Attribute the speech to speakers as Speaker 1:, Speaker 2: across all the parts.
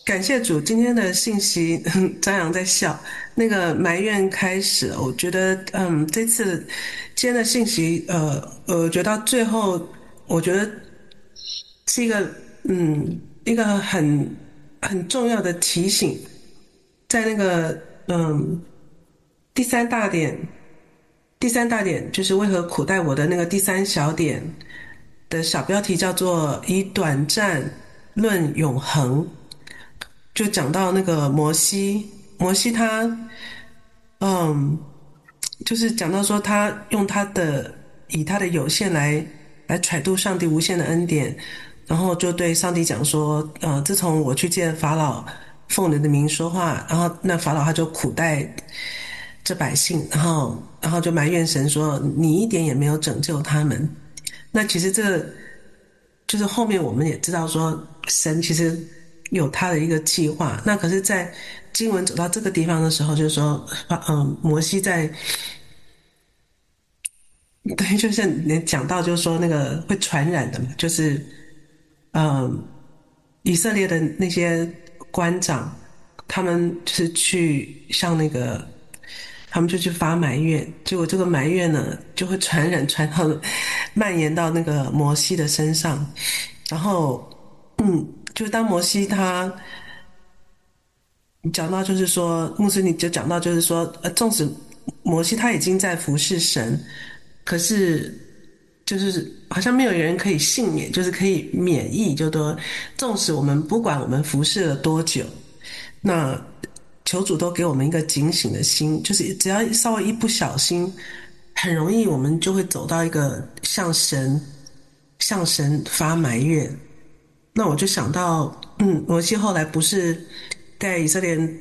Speaker 1: 感谢主，今天的信息，张扬在笑。那个埋怨开始了，我觉得，这次今天的信息，觉得到最后，我觉得是一个很重要的提醒，在那个，第三大点，第三大点就是为何苦待我的那个第三小点的小标题叫做以短暂论永恒。就讲到那个摩西，摩西他，嗯，就是讲到说他用以他的有限来揣度上帝无限的恩典，然后就对上帝讲说，自从我去见法老，奉你的名说话，然后那法老他就苦待这百姓，然后就埋怨神说，你一点也没有拯救他们。那其实这就是后面我们也知道说，神其实有他的一个计划。那可是，在经文走到这个地方的时候，就是说，摩西在对，就是你讲到，就是说那个会传染的嘛，就是嗯，以色列的那些官长，他们就是去向那个，他们就去发埋怨，结果这个埋怨呢，就会蔓延到那个摩西的身上，然后，就是当摩西他讲到，就是说，牧师你就讲到，就是说，纵使摩西他已经在服侍神，可是就是好像没有人可以幸免，就是可以免疫，就说纵使我们不管我们服侍了多久，那求主都给我们一个警醒的心，就是只要稍微一不小心，很容易我们就会走到一个向神发埋怨。那我就想到，摩西后来不是带以色列人，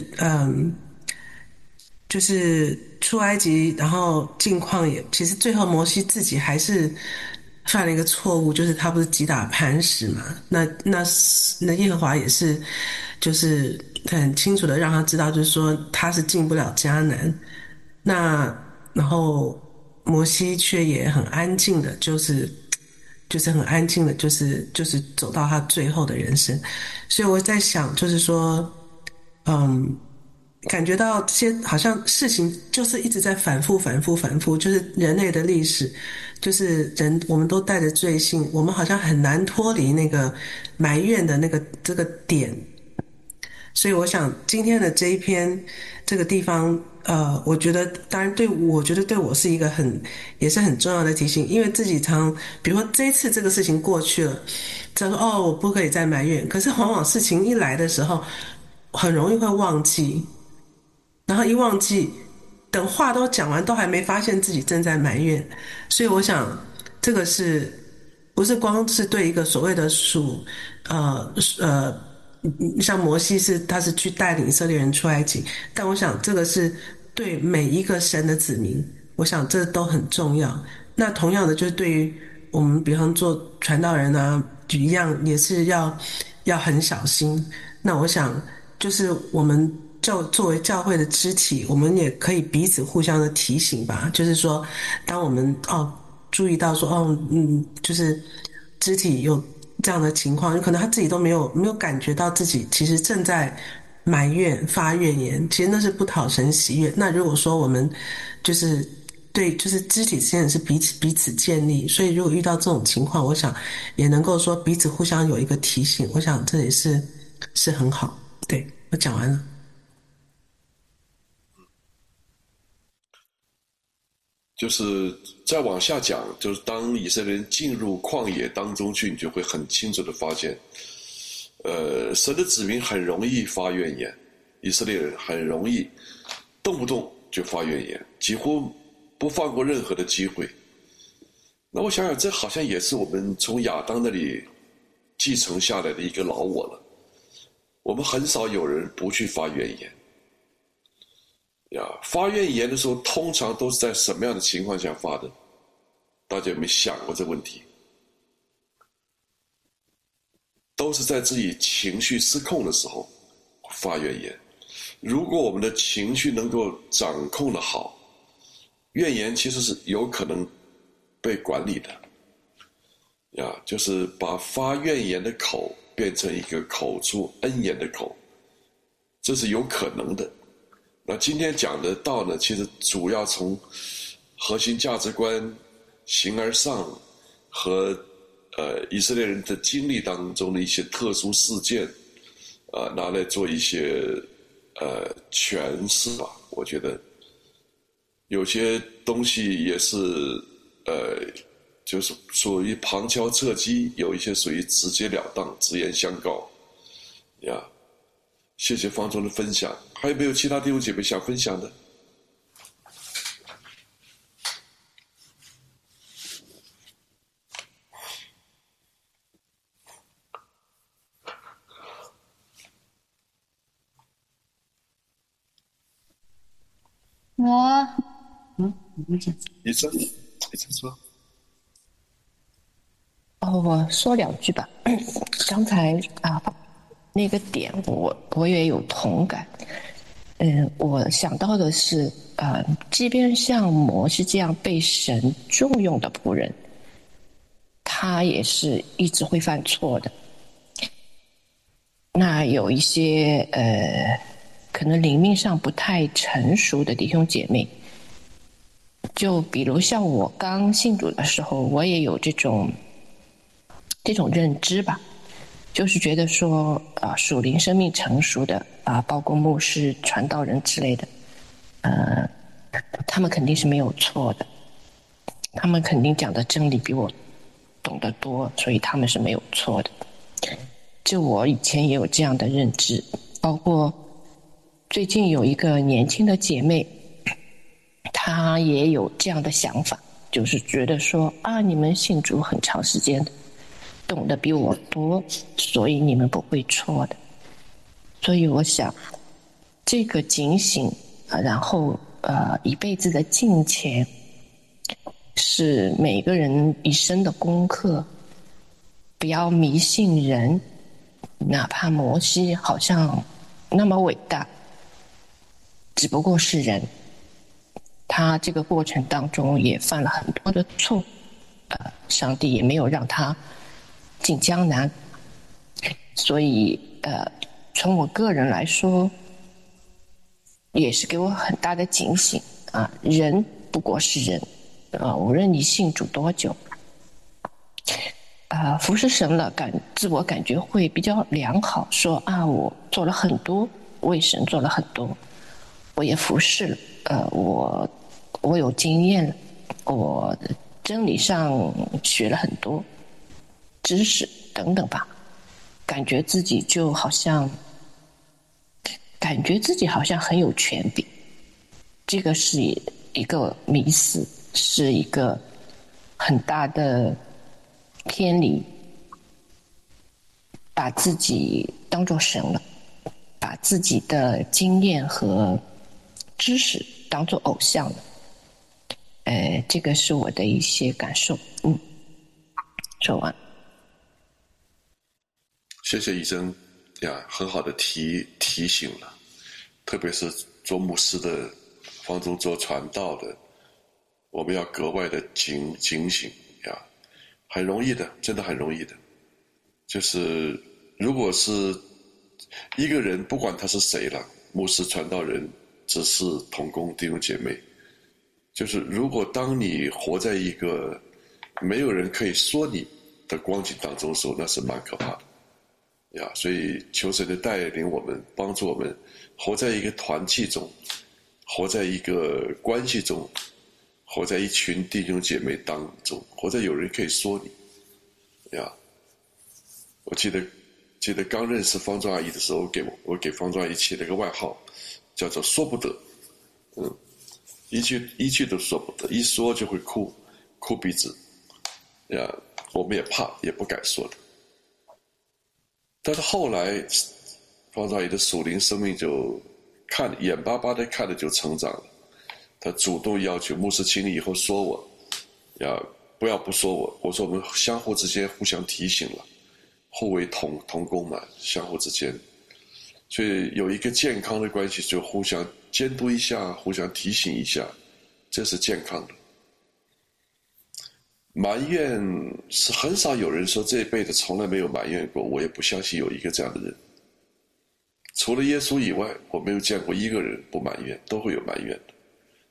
Speaker 1: 就是出埃及，然后进旷野。其实最后摩西自己还是犯了一个错误，就是他不是击打磐石嘛？那耶和华也是，就是很清楚的让他知道，就是说他是进不了迦南。那然后摩西却也很安静的，就是很安静的，就是走到他最后的人生。所以我在想，就是说，嗯，感觉到这些好像事情就是一直在反复、反复、反复，就是人类的历史，就是人我们都带着罪性，我们好像很难脱离那个埋怨的这个点。所以我想今天的这一篇这个地方，我觉得当然我觉得对我是一个也是很重要的提醒，因为自己比如说这一次这个事情过去了，他说哦，我不可以再埋怨，可是往往事情一来的时候，很容易会忘记，然后一忘记，等话都讲完，都还没发现自己正在埋怨，所以我想这个不是光是对一个所谓的呃呃，像摩西他是去带领以色列人出埃及，但我想这个是对每一个神的子民，我想这都很重要。那同样的，就是对于我们，比方做传道人啊，就一样也是要很小心。那我想，就是我们作为教会的肢体，我们也可以彼此互相的提醒吧。就是说，当我们注意到说就是肢体有这样的情况，有可能他自己都没有感觉到自己其实正在埋怨发怨言，其实那是不讨神喜悦。那如果说我们就是对，就是肢体之间也是彼此建立，所以如果遇到这种情况，我想也能够说彼此互相有一个提醒，我想这也是很好。对，我讲完了。
Speaker 2: 就是再往下讲，就是当以色列人进入旷野当中去，你就会很清楚的发现，神的子民很容易发怨言，以色列人很容易动不动就发怨言，几乎不放过任何的机会。那我想想，这好像也是我们从亚当那里继承下来的一个老我了。我们很少有人不去发怨言。发怨言的时候，通常都是在什么样的情况下发的？大家有没有想过这个问题？都是在自己情绪失控的时候发怨言。如果我们的情绪能够掌控的好，怨言其实是有可能被管理的。就是把发怨言的口变成一个口出恩言的口，这是有可能的。那今天讲的道呢，其实主要从核心价值观、形而上和以色列人的经历当中的一些特殊事件拿来做一些诠释吧。我觉得有些东西也是就是属于旁敲侧击，有一些属于直截了当、直言相告呀。谢谢方总的分享，还有没有其他弟兄姐妹想分享的？医生说。
Speaker 3: 我说两句吧。刚才那个点我也有同感。我想到的是，即便像摩西这样被神重用的仆人，他也是一直会犯错的。那有一些可能灵命上不太成熟的弟兄姐妹，就比如像我刚信主的时候，我也有这种认知吧，就是觉得说属灵生命成熟的包括牧师、传道人之类的，他们肯定是没有错的，他们肯定讲的真理比我懂得多，所以他们是没有错的。就我以前也有这样的认知，包括最近有一个年轻的姐妹，她也有这样的想法，就是觉得说你们信主很长时间的，懂得比我多，所以你们不会错的。所以我想这个警醒然后一辈子的敬虔是每个人一生的功课。不要迷信人，哪怕摩西好像那么伟大，只不过是人，他这个过程当中也犯了很多的错，上帝也没有让他进江南。所以从我个人来说，也是给我很大的警醒人不过是人无论你信主多久服侍神了，自我感觉会比较良好，说我做了很多，为神做了很多，我也服侍了我有经验了，我真理上学了很多知识等等吧，感觉自己好像很有权柄。这个是一个迷思，是一个很大的偏离，把自己当作神了，把自己的经验和知识当作偶像了。这个是我的一些感受。说完。
Speaker 2: 谢谢医生呀，很好的提醒了，特别是做牧师的，方中做传道的，我们要格外的警醒呀，很容易的，真的很容易的。就是如果是一个人，不管他是谁了，牧师、传道人、执事、同工、弟兄姐妹，就是如果当你活在一个没有人可以说你的光景当中的时候，那是蛮可怕的呀。所以求神的带领我们，帮助我们活在一个团契中，活在一个关系中，活在一群弟兄姐妹当中，活在有人可以说你呀。我记得刚认识方庄阿姨的时候，我给方庄阿姨起了个外号，叫做说不得。一句都说不得，一说就会哭鼻子呀。我们也怕，也不敢说的。但是后来方庄阿姨的属灵生命就眼巴巴的看着就成长了。她主动要求牧师，请你以后说我呀，不说我。我说我们相互之间互相提醒了，互为同工嘛，相互之间，所以有一个健康的关系，就互相监督一下，互相提醒一下，这是健康的。 埋怨是很少有人说这一辈子从来没有埋怨过，我也不相信有一个这样的人。除了耶稣以外，我没有见过一个人不埋怨，都会有埋怨的。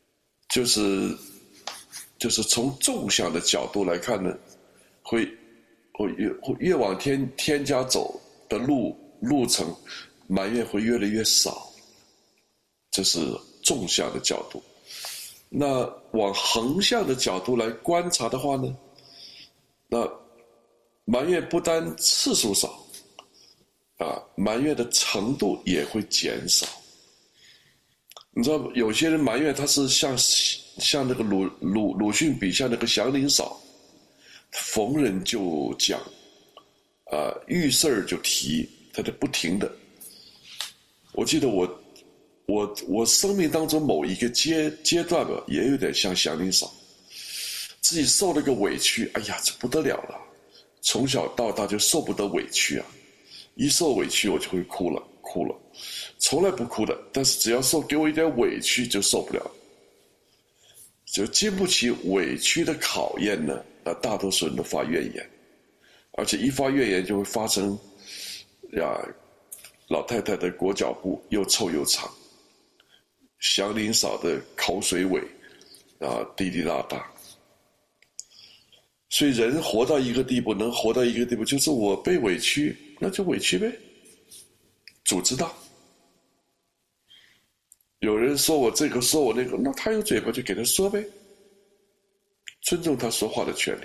Speaker 2: 就是从纵向的角度来看呢，会越往天家走的路程，埋怨会越来越少，这是纵向的角度。那往横向的角度来观察的话呢，那埋怨不单次数少，埋怨的程度也会减少。你知道有些人埋怨他是像那个鲁迅笔下那个祥林嫂，逢人就讲，遇事儿就提，他就不停的。我记得我生命当中某一个阶段吧，也有点像祥林嫂，自己受了个委屈，哎呀，这不得了了，从小到大就受不得委屈啊，一受委屈我就会哭了，从来不哭的，但是只要给我一点委屈就受不了，就经不起委屈的考验呢，那大多数人都发怨言，而且一发怨言就会发生老太太的裹脚布又臭又长，祥林嫂的口水尾滴滴答答。所以人活到一个地步，能活到一个地步，就是我被委屈，那就委屈呗，主知道。有人说我这个说我那个，那他有嘴巴就给他说呗，尊重他说话的权利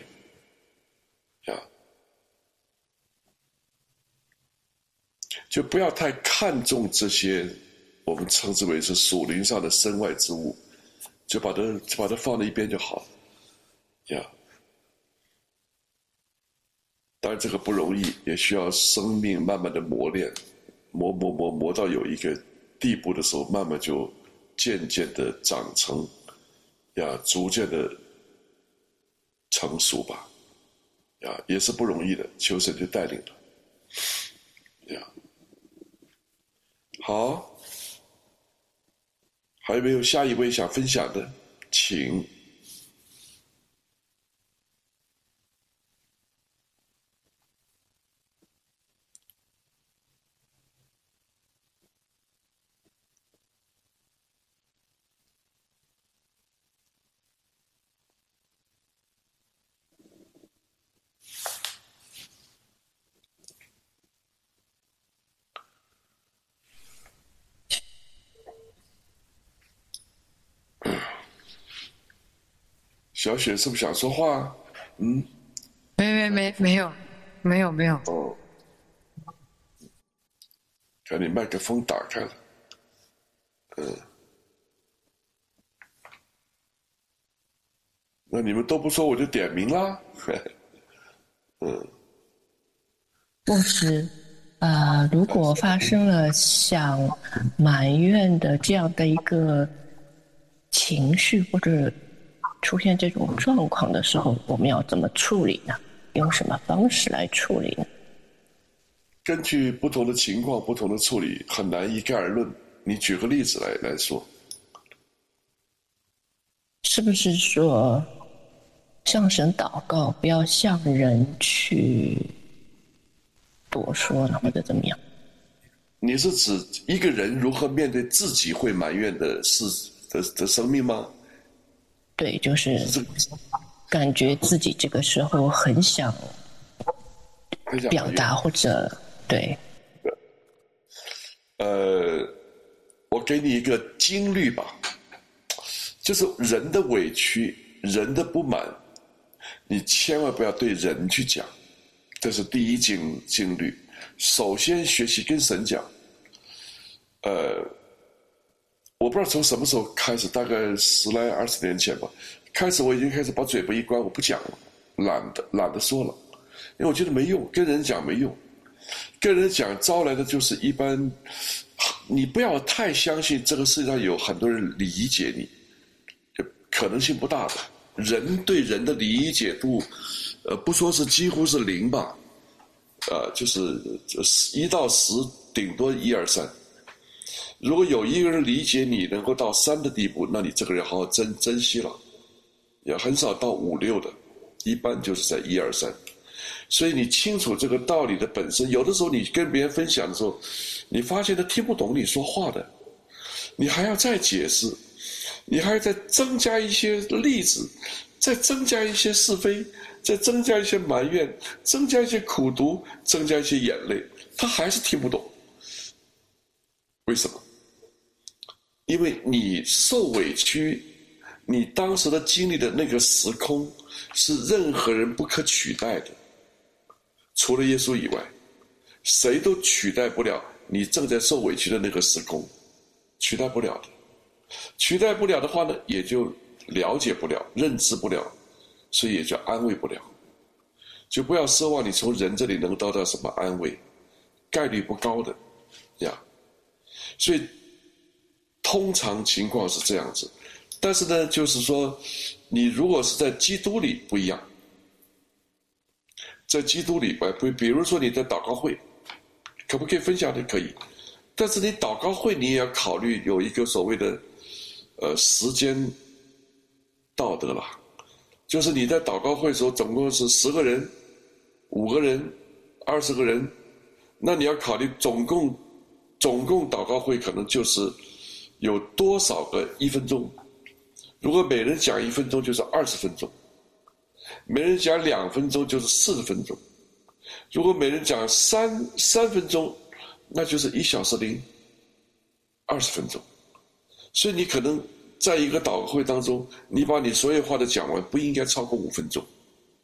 Speaker 2: 就不要太看重这些我们称之为是属灵上的身外之物，就把它放在一边就好了当然这个不容易，也需要生命慢慢的磨练，磨到有一个地步的时候，慢慢就渐渐的长成逐渐的成熟吧也是不容易的，求神就带领了好，还有没有下一位想分享的？请。小雪是不是想说话？
Speaker 4: 没有。
Speaker 2: 哦，看你麦克风打开了。那你们都不说，我就点名啦。
Speaker 3: 牧师，如果发生了想埋怨的这样的一个情绪，或者出现这种状况的时候，我们要怎么处理呢？用什么方式来处理呢？
Speaker 2: 根据不同的情况，不同的处理，很难一概而论。你举个例子来说，
Speaker 3: 是不是说向神祷告，不要向人去多说呢，或者怎么样？
Speaker 2: 你是指一个人如何面对自己会埋怨的生命吗？
Speaker 3: 对，就是感觉自己这个时候很想表达，或者对。
Speaker 2: 我给你一个金律吧，就是人的委屈、人的不满，你千万不要对人去讲，这是第一金律。首先学习跟神讲。我不知道从什么时候开始，大概10来20年前吧，我已经开始把嘴巴一关，我不讲了，懒得说了，因为我觉得没用，跟人讲没用，跟人讲招来的就是一般，你不要太相信这个世界上有很多人理解你，可能性不大的。人对人的理解度，不说是几乎是0吧，就是1到10，顶多1、2、3。如果有一个人理解你能够到3的地步，那你这个人好好珍惜了，也很少到5、6的。 一般就是在1、2、3。所以你清楚这个道理的本身，有的时候你跟别人分享的时候，你发现他听不懂你说话的，你还要再解释，你还要再增加一些例子，再增加一些是非，再增加一些埋怨，增加一些苦毒，增加一些眼泪，他还是听不懂。为什么？因为你受委屈，你当时的经历的那个时空是任何人不可取代的，除了耶稣以外，谁都取代不了你正在受委屈的那个时空，取代不了的。取代不了的话呢，也就了解不了，认知不了，所以也就安慰不了。就不要奢望你从人这里能得到什么安慰，概率不高的呀。所以通常情况是这样子，但是呢，就是说你如果是在基督里不一样，在基督里边，比如说你在祷告会，可不可以分享的？可以，但是你祷告会你也要考虑有一个所谓的时间道德了，就是你在祷告会的时候总共是10个人、5个人、20个人，那你要考虑总共祷告会可能就是有多少个1分钟，如果每人讲1分钟就是20分钟，每人讲2分钟就是40分钟，如果每人讲3分钟，那就是1小时零20分钟。所以你可能在一个祷告会当中，你把你所有话都讲完，不应该超过5分钟。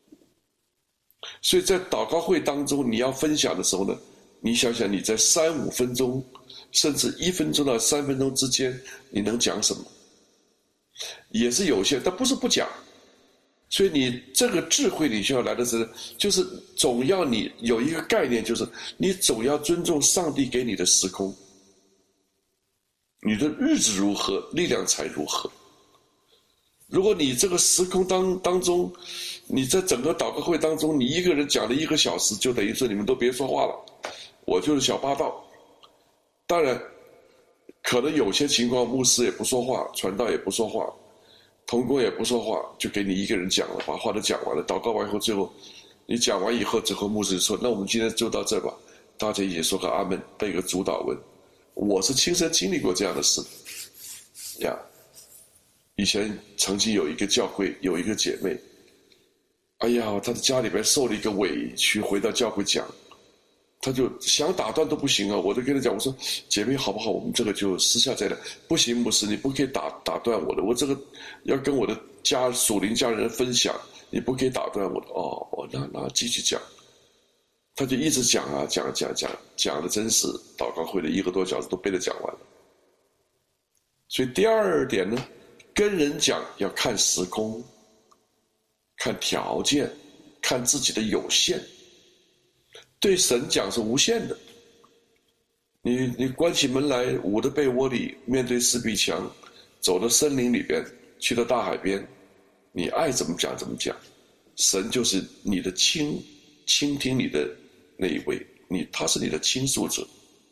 Speaker 2: 所以在祷告会当中，你要分享的时候呢，你想想你在3、5分钟，甚至1分钟到3分钟之间，你能讲什么？也是有限，但不是不讲。所以你这个智慧你需要来的是，就是总要你有一个概念，就是你总要尊重上帝给你的时空，你的日子如何，力量才如何。如果你这个时空当中，你在整个祷告会当中，你一个人讲了1个小时，就等于说你们都别说话了，我就是小霸道。当然可能有些情况牧师也不说话，传道也不说话，同工也不说话，就给你一个人讲了，把话都讲完了。祷告完以后，最后你讲完以后，最后牧师说：“那我们今天就到这吧，大家一起说个阿门，背个主祷文。”我是亲身经历过这样的事呀。以前曾经有一个教会有一个姐妹，哎呀，她的家里边受了一个委屈，回到教会讲，她就想打断都不行啊！我就跟她讲，我说姐妹好不好？我们这个就私下再聊。不行，牧师，你不可以打断我的，我这个要跟我的属灵家人分享，你不可以打断我的。哦，那继续讲。他就一直讲啊讲的真是祷告会的1个多小时都被他讲完了。所以第二点呢，跟人讲要看时空，看条件，看自己的有限。对神讲是无限的，你关起门来，捂着被窝里，面对四壁墙，走到森林里边，去到大海边，你爱怎么讲怎么讲，神就是你的倾听你的那一位，他是你的倾诉者。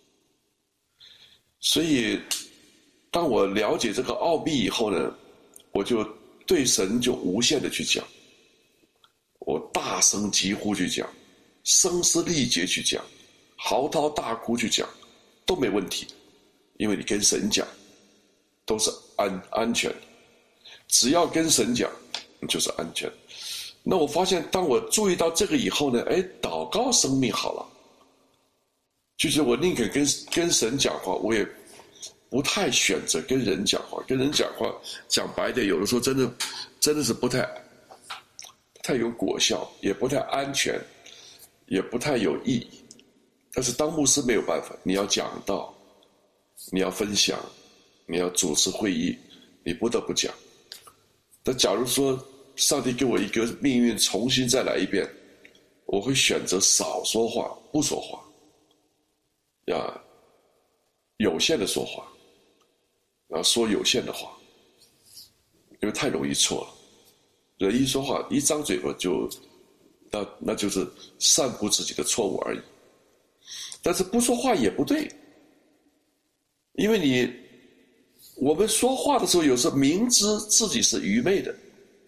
Speaker 2: 所以当我了解这个奥秘以后呢，我就对神就无限的去讲，我大声疾呼去讲，声嘶力竭去讲，嚎啕大哭去讲，都没问题，因为你跟神讲都是安全的，只要跟神讲你就是安全。那我发现当我注意到这个以后呢，祷告生命好了，就是我宁可跟神讲话，我也不太选择跟人讲话。跟人讲话讲白点，有的时候真的是不太有果效，也不太安全，也不太有意义。但是当牧师没有办法，你要讲道，你要分享，你要主持会议，你不得不讲。但假如说上帝给我一个命运重新再来一遍，我会选择少说话，不说话，有限的说话，然后说有限的话，因为太容易错了。人一说话，一张嘴巴就那就是散布自己的错误而已。但是不说话也不对，因为我们说话的时候，有时候明知自己是愚昧的，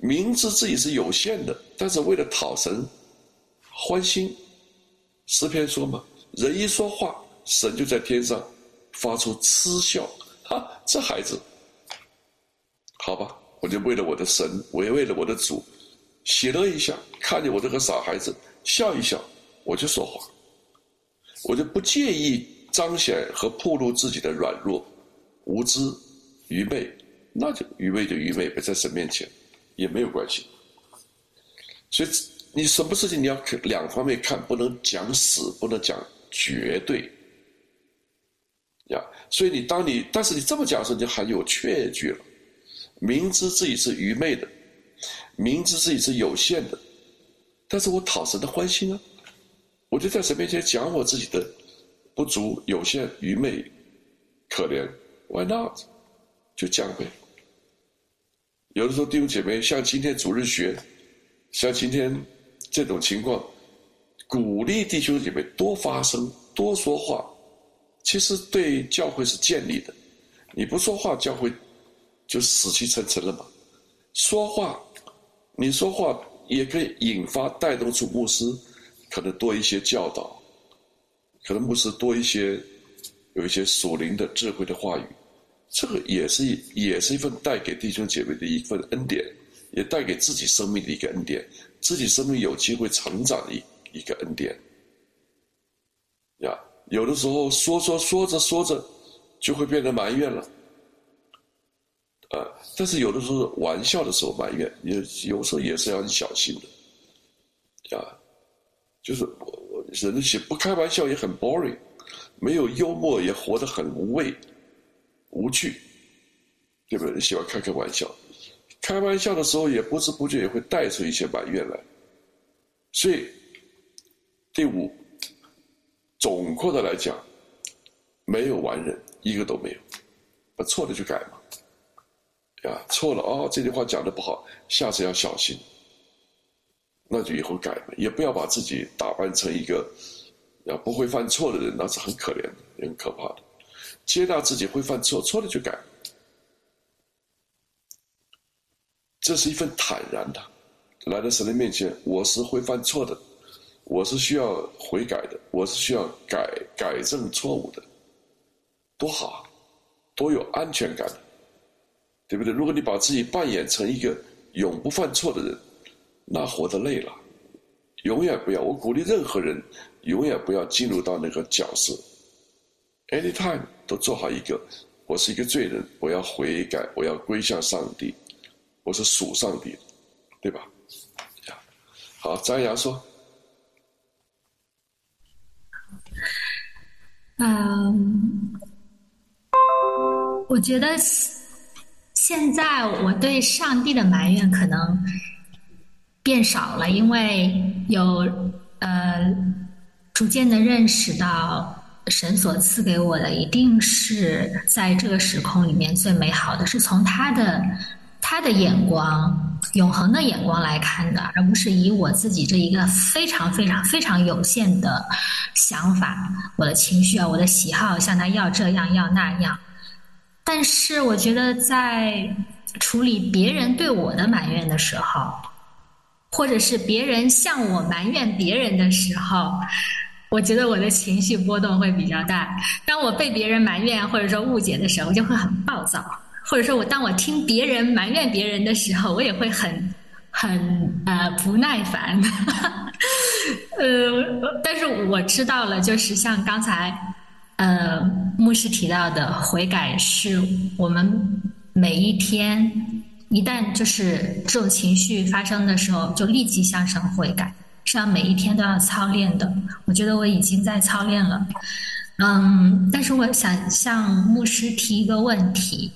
Speaker 2: 明知自己是有限的，但是为了讨神欢心。诗篇说嘛，人一说话，神就在天上发出嗤笑。这孩子，好吧，我就为了我的神，我也为了我的主，喜乐一下，看见我这个傻孩子笑一笑，我就说话，我就不介意彰显和暴露自己的软弱、无知、愚昧，那就愚昧就愚昧呗，在神面前也没有关系。所以你什么事情你要两方面看，不能讲死，不能讲绝对呀。所以但是你这么讲的时候，你就很有确据了。明知自己是愚昧的，明知自己是有限的，但是我讨神的欢心啊！我就在神面前讲我自己的不足、有限、愚昧、可怜 ，Why not？ 就讲呗。有的时候弟兄姐妹，像今天主日学，像今天这种情况，鼓励弟兄姐妹多发声、多说话，其实对教会是建立的。你不说话，教会就死气沉沉了嘛。说话，你说话也可以引发、带动出牧师可能多一些教导，可能牧师多一些有一些属灵的智慧的话语，这个也是一份带给弟兄姐妹的一份恩典，也带给自己生命的一个恩典，自己生命有机会成长的一个恩典呀。有的时候说着就会变得埋怨了，但是有的时候玩笑的时候埋怨，有时候也是要很小心的呀。就是人不开玩笑也很 boring， 没有幽默也活得很无味无趣，对不对？喜欢开玩笑，开玩笑的时候也不知不觉也会带出一些埋怨来。所以第五，总括的来讲，没有完人，一个都没有。把错了就改嘛，错了这句话讲得不好，下次要小心，那就以后改嘛，也不要把自己打扮成一个不会犯错的人，那是很可怜的，也很可怕的。接纳自己会犯错，错了就改，这是一份坦然的。来到神的面前，我是会犯错的，我是需要悔改的，我是需要改正错误的，多好啊，多有安全感，对不对？如果你把自己扮演成一个永不犯错的人，那活得累了。永远不要，我鼓励任何人永远不要进入到那个角色， anytime 都做好一个，我是一个罪人，我要悔改，我要归向上帝，我是属上帝的，对吧？好，张扬说。
Speaker 4: 我觉得现在我对上帝的埋怨可能变少了，因为有逐渐的认识到神所赐给我的一定是在这个时空里面最美好的，是从他的眼光，永恒的眼光来看的，而不是以我自己这一个非常非常非常有限的想法，我的情绪我的喜好，像他要这样要那样。但是我觉得在处理别人对我的埋怨的时候，或者是别人向我埋怨别人的时候，我觉得我的情绪波动会比较大。当我被别人埋怨或者说误解的时候，我就会很暴躁，或者说当我听别人埋怨别人的时候，我也会很不耐烦。但是我知道了，就是像刚才牧师提到的，悔改是我们每一天一旦就是这种情绪发生的时候，就立即向神悔改，是要每一天都要操练的。我觉得我已经在操练了。但是我想向牧师提一个问题，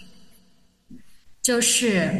Speaker 4: 就是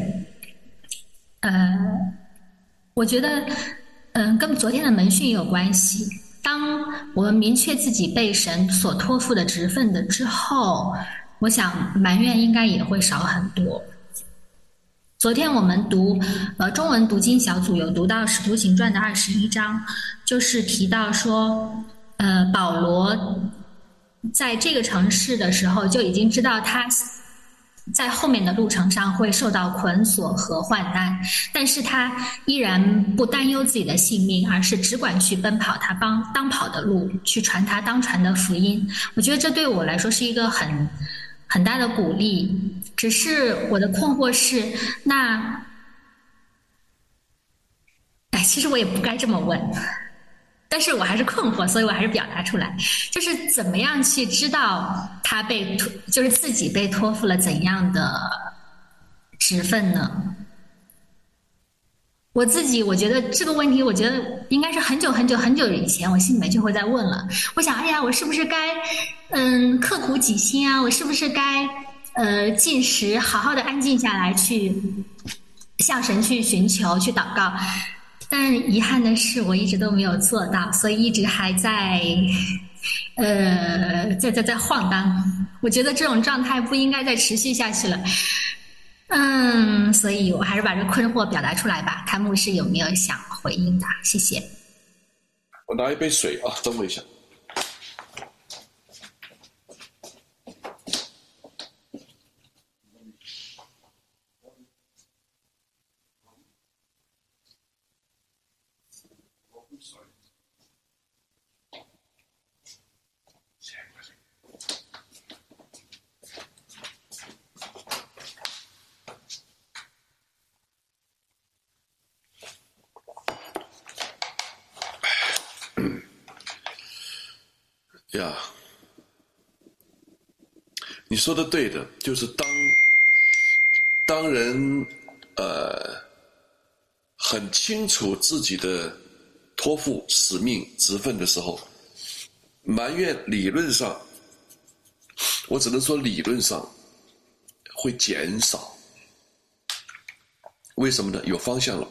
Speaker 4: 我觉得跟昨天的门训有关系。当我们明确自己被神所托付的职分的之后，我想埋怨应该也会少很多。昨天我们读中文读经小组有读到《使徒行传》的21章，就是提到说保罗在这个城市的时候就已经知道他在后面的路程上会受到捆锁和患难，但是他依然不担忧自己的性命，而是只管去奔跑他当跑的路，去传他当传的福音。我觉得这对我来说是一个很大的鼓励。只是我的困惑是，其实我也不该这么问。但是我还是困惑，所以我还是表达出来，就是怎么样去知道他就是自己被托付了怎样的职分呢？我觉得这个问题，我觉得应该是很久很久很久以前，我心里面就会在问了。我想，哎呀，我是不是该刻苦己心啊？我是不是该进食，好好的安静下来，去向神去寻求，去祷告？但遗憾的是，我一直都没有做到，所以一直还在晃荡。我觉得这种状态不应该再持续下去了。所以我还是把这困惑表达出来吧，看牧师有没有想回应的，谢谢。
Speaker 2: 我拿一杯水啊，等我一下。呀，你说的对的，就是当人很清楚自己的托付、使命、职分的时候，埋怨理论上，我只能说理论上会减少。为什么呢？有方向了，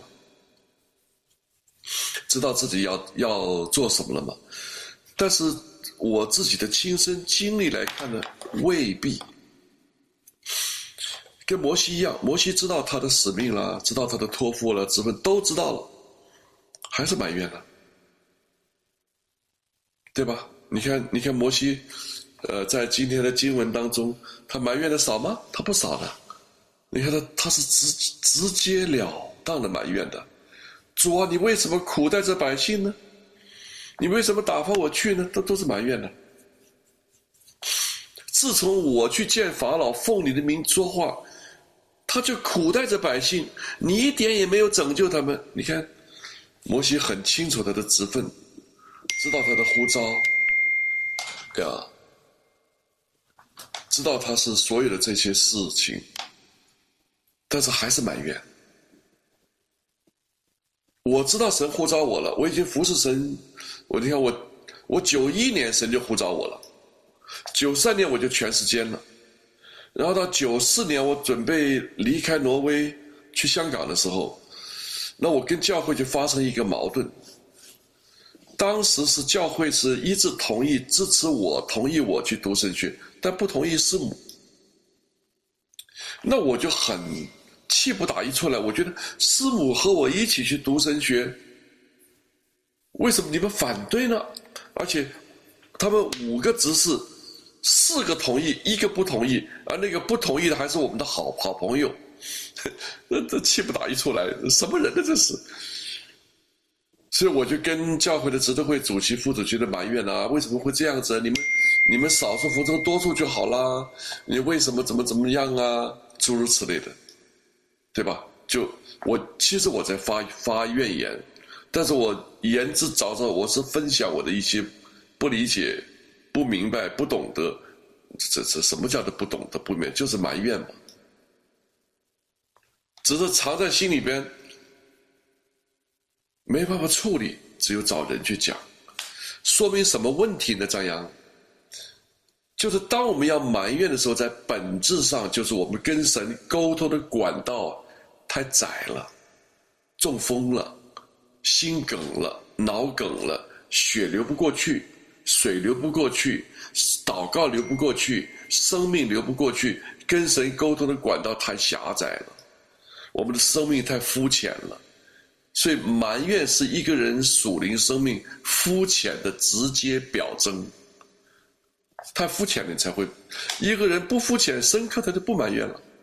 Speaker 2: 知道自己要做什么了嘛。但是我自己的亲身经历来看呢，未必。跟摩西一样，摩西知道他的使命了，知道他的托付了，职分都知道了，还是埋怨了，对吧？你看摩西，在今天的经文当中，他埋怨的少吗？他不少的。你看他是直截了当的埋怨的。主啊，你为什么苦待这百姓呢？你为什么打发我去呢？都是埋怨的。自从我去见法老，奉你的名说话，他就苦待着百姓，你一点也没有拯救他们。你看，摩西很清楚他的职分，知道他的呼召，呀，知道他是所有的这些事情，但是还是埋怨。我知道神呼召我了，我已经服侍神。你看我91年神就呼召我了，93年我就全时间了，然后到94年我准备离开挪威去香港的时候，那我跟教会就发生一个矛盾。当时是教会是一致同意支持我，同意我去读神学，但不同意师母。那我就很气不打一处来，我觉得师母和我一起去读神学，为什么你们反对呢？而且他们5个执事，4个同意，1个不同意，而那个不同意的还是我们的好朋友，这气不打一处来，什么人呢这是？所以我就跟教会的执事会主席、副主席的埋怨啊，为什么会这样子？你们少数服从多数就好啦，你为什么怎么样啊？诸如此类的，对吧？其实我在发怨言，但是我言之凿凿，我是分享我的一些不理解、不明白、不懂得。这什么叫做不懂得、不明白？就是埋怨嘛。只是藏在心里边，没办法处理，只有找人去讲。说明什么问题呢？张扬，就是当我们要埋怨的时候，在本质上就是我们跟神沟通的管道太窄了，中风了，心梗了，脑梗了，血流不过去，水流不过去，祷告流不过去，生命流不过去，跟神沟通的管道太狭窄了，我们的生命太肤浅了。所以埋怨是一个人属灵生命肤浅的直接表征。太肤浅了你才会，一个人不肤浅深刻他就不埋怨了。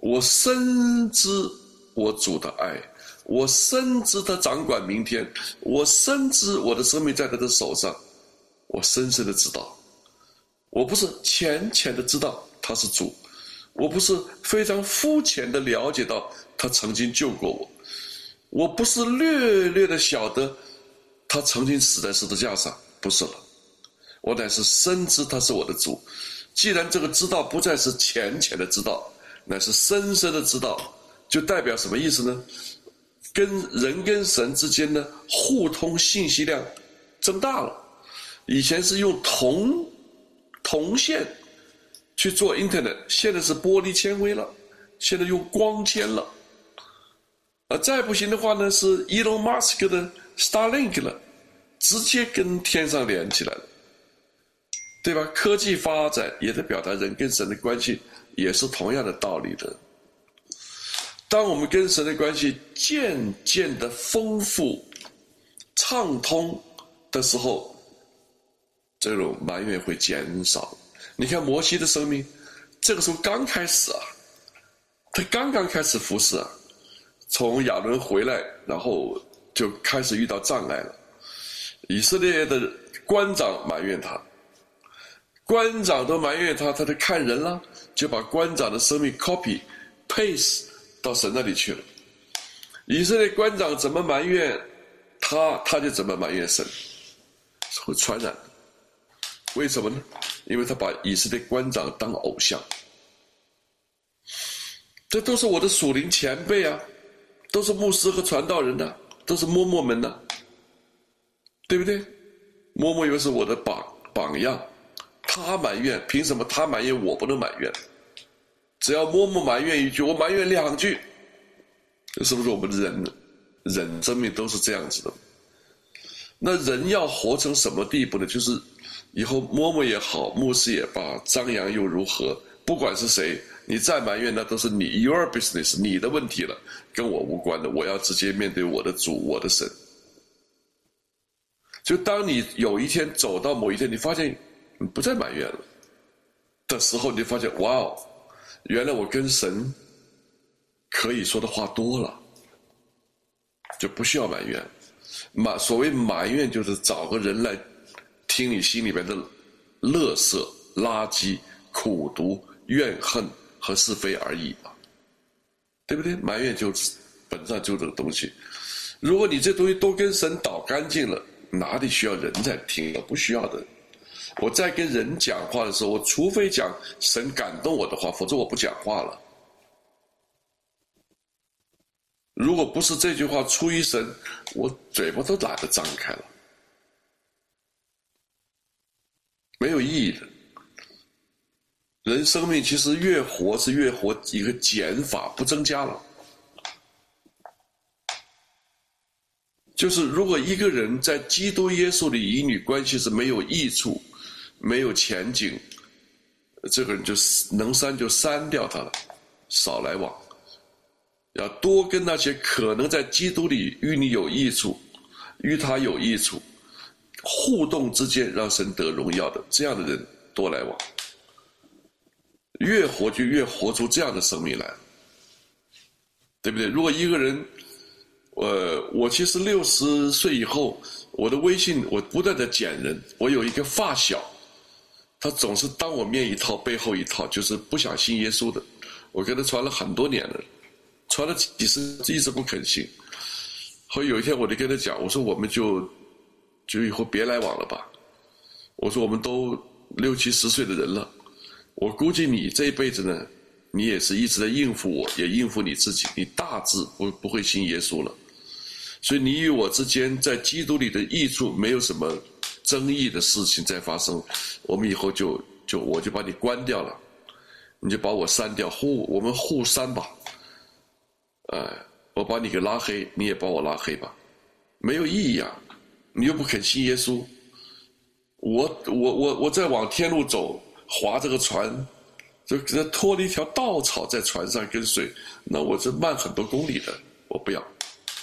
Speaker 2: 我深知我主的爱，我深知他掌管明天，我深知我的生命在他的手上，我深深的知道。我不是浅浅的知道他是主，我不是非常肤浅的了解到他曾经救过我，我不是略略的晓得他曾经死在十字架上，不是了，我乃是深知他是我的主。既然这个知道不再是浅浅的知道，乃是深深的知道，就代表什么意思呢？人跟神之间的互通信息量增大了。以前是用铜线去做 Internet， 现在是玻璃纤维了，现在用光纤了。再不行的话呢，是 Elon Musk 的 Starlink 了，直接跟天上连起来了，对吧？科技发展也在表达人跟神的关系也是同样的道理的。当我们跟神的关系渐渐的丰富畅通的时候，这种埋怨会减少。你看摩西的生命这个时候刚开始啊，他刚刚开始服侍啊，从亚伦回来，然后就开始遇到障碍了。以色列的官长埋怨他，官长都埋怨他，他就看人了，就把官长的生命 copy paste 到神那里去了。以色列官长怎么埋怨他，他就怎么埋怨神，会传染。为什么呢？因为他把以色列官长当偶像。这都是我的属灵前辈啊，都是牧师和传道人啊，都是嬷嬷们啊，对不对？嬷嬷又是我的榜样，他埋怨，凭什么他埋怨我不能埋怨？只要嬷嬷埋怨一句，我埋怨2句，这是不是我们人生命都是这样子的？那人要活成什么地步呢？就是以后嬷嬷也好，牧师也罢，张扬又如何，不管是谁，你再埋怨那都是你 your business， 你的问题了，跟我无关的。我要直接面对我的主，我的神。就当你有一天走到某一天，你发现你不再埋怨了的时候，你就发现哇哦，原来我跟神可以说的话多了，就不需要埋怨。所谓埋怨，就是找个人来听你心里面的垃圾、垃圾、苦毒、怨恨和是非而已嘛，对不对？埋怨就本上就这个东西。如果你这东西都跟神倒干净了，哪里需要人在听了？不需要的。我在跟人讲话的时候，我除非讲神感动我的话，否则我不讲话了。如果不是这句话出于神，我嘴巴都懒得张开了，没有意义的。人生命其实越活是越活一个减法，不增加了。就是如果一个人在基督耶稣里与你关系是没有益处、没有前景，这个人就能删就删掉他了，少来往。要多跟那些可能在基督里与你有益处、与他有益处、互动之间让神得荣耀的这样的人多来往。越活就越活出这样的生命来，对不对？如果一个人我其实60岁以后，我的微信我不断的减人。我有一个发小，他总是当我面一套背后一套，就是不想信耶稣的。我跟他传了很多年了，传了几十一直不肯信。后来有一天我就跟他讲，我说我们就以后别来往了吧。我说我们都60、70岁的人了，我估计你这一辈子呢，你也是一直在应付我，也应付你自己，你大致不会信耶稣了。所以你与我之间在基督里的益处没有什么争议的事情在发生，我们以后我就把你关掉了，你就把我删掉，我们互删吧。我把你给拉黑，你也把我拉黑吧，没有意义啊！你又不肯信耶稣，我在往天路走，划这个船，就给他拖了一条稻草在船上跟随，那我这慢很多公里的，我不要，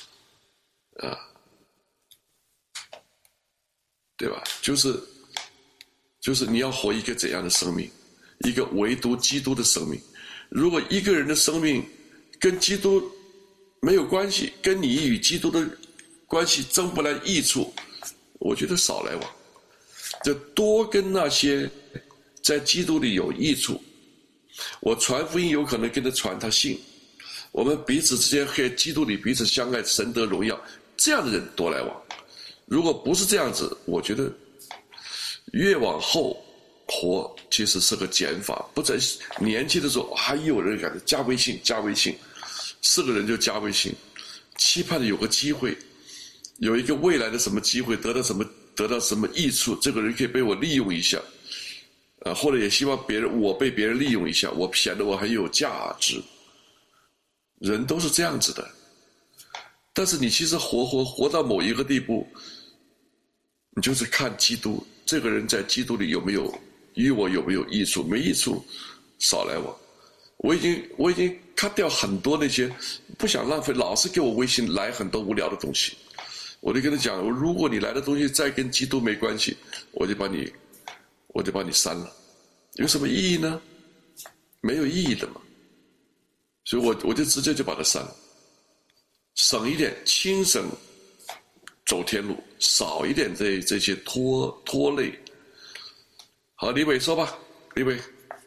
Speaker 2: 对吧？就是你要活一个怎样的生命？一个唯独基督的生命。 如果一个人的生命跟基督没有关系，跟你与基督的关系争不来益处，我觉得少来往，就多跟那些在基督里有益处。我传福音有可能跟他传，他信，我们彼此之间在基督里彼此相爱，神得荣耀，这样的人多来往。如果不是这样子，我觉得越往后活其实是个减法。不在年轻的时候还有人感觉加微信，4个人就加微信，期盼着有个机会，有一个未来的什么机会，得到什么益处，这个人可以被我利用一下，或者也希望我被别人利用一下，我显得我很有价值。人都是这样子的，但是你其实活到某一个地步，你就是看基督，这个人在基督里与我有没有益处，没益处少来往。我已经cut掉很多那些不想浪费，老是给我微信来很多无聊的东西，我就跟他讲，如果你来的东西再跟基督没关系，我就把你删了，有什么意义呢？没有意义的嘛。所以我就直接就把它删了，省一点，轻省走天路，少一点这些拖累。好，李伟说吧，李伟。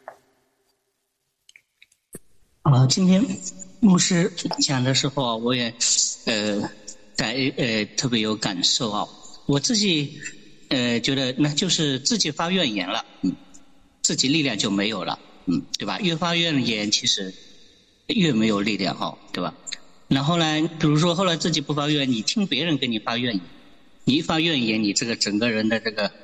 Speaker 5: 今天牧师讲的时候，我也特别有感受啊。我自己觉得那就是自己发怨言了，自己力量就没有了，对吧？越发怨言其实越没有力量哈，对吧？然后呢，比如说后来自己不发怨，你听别人跟你发怨言，你一发怨言，你这个整个人的这个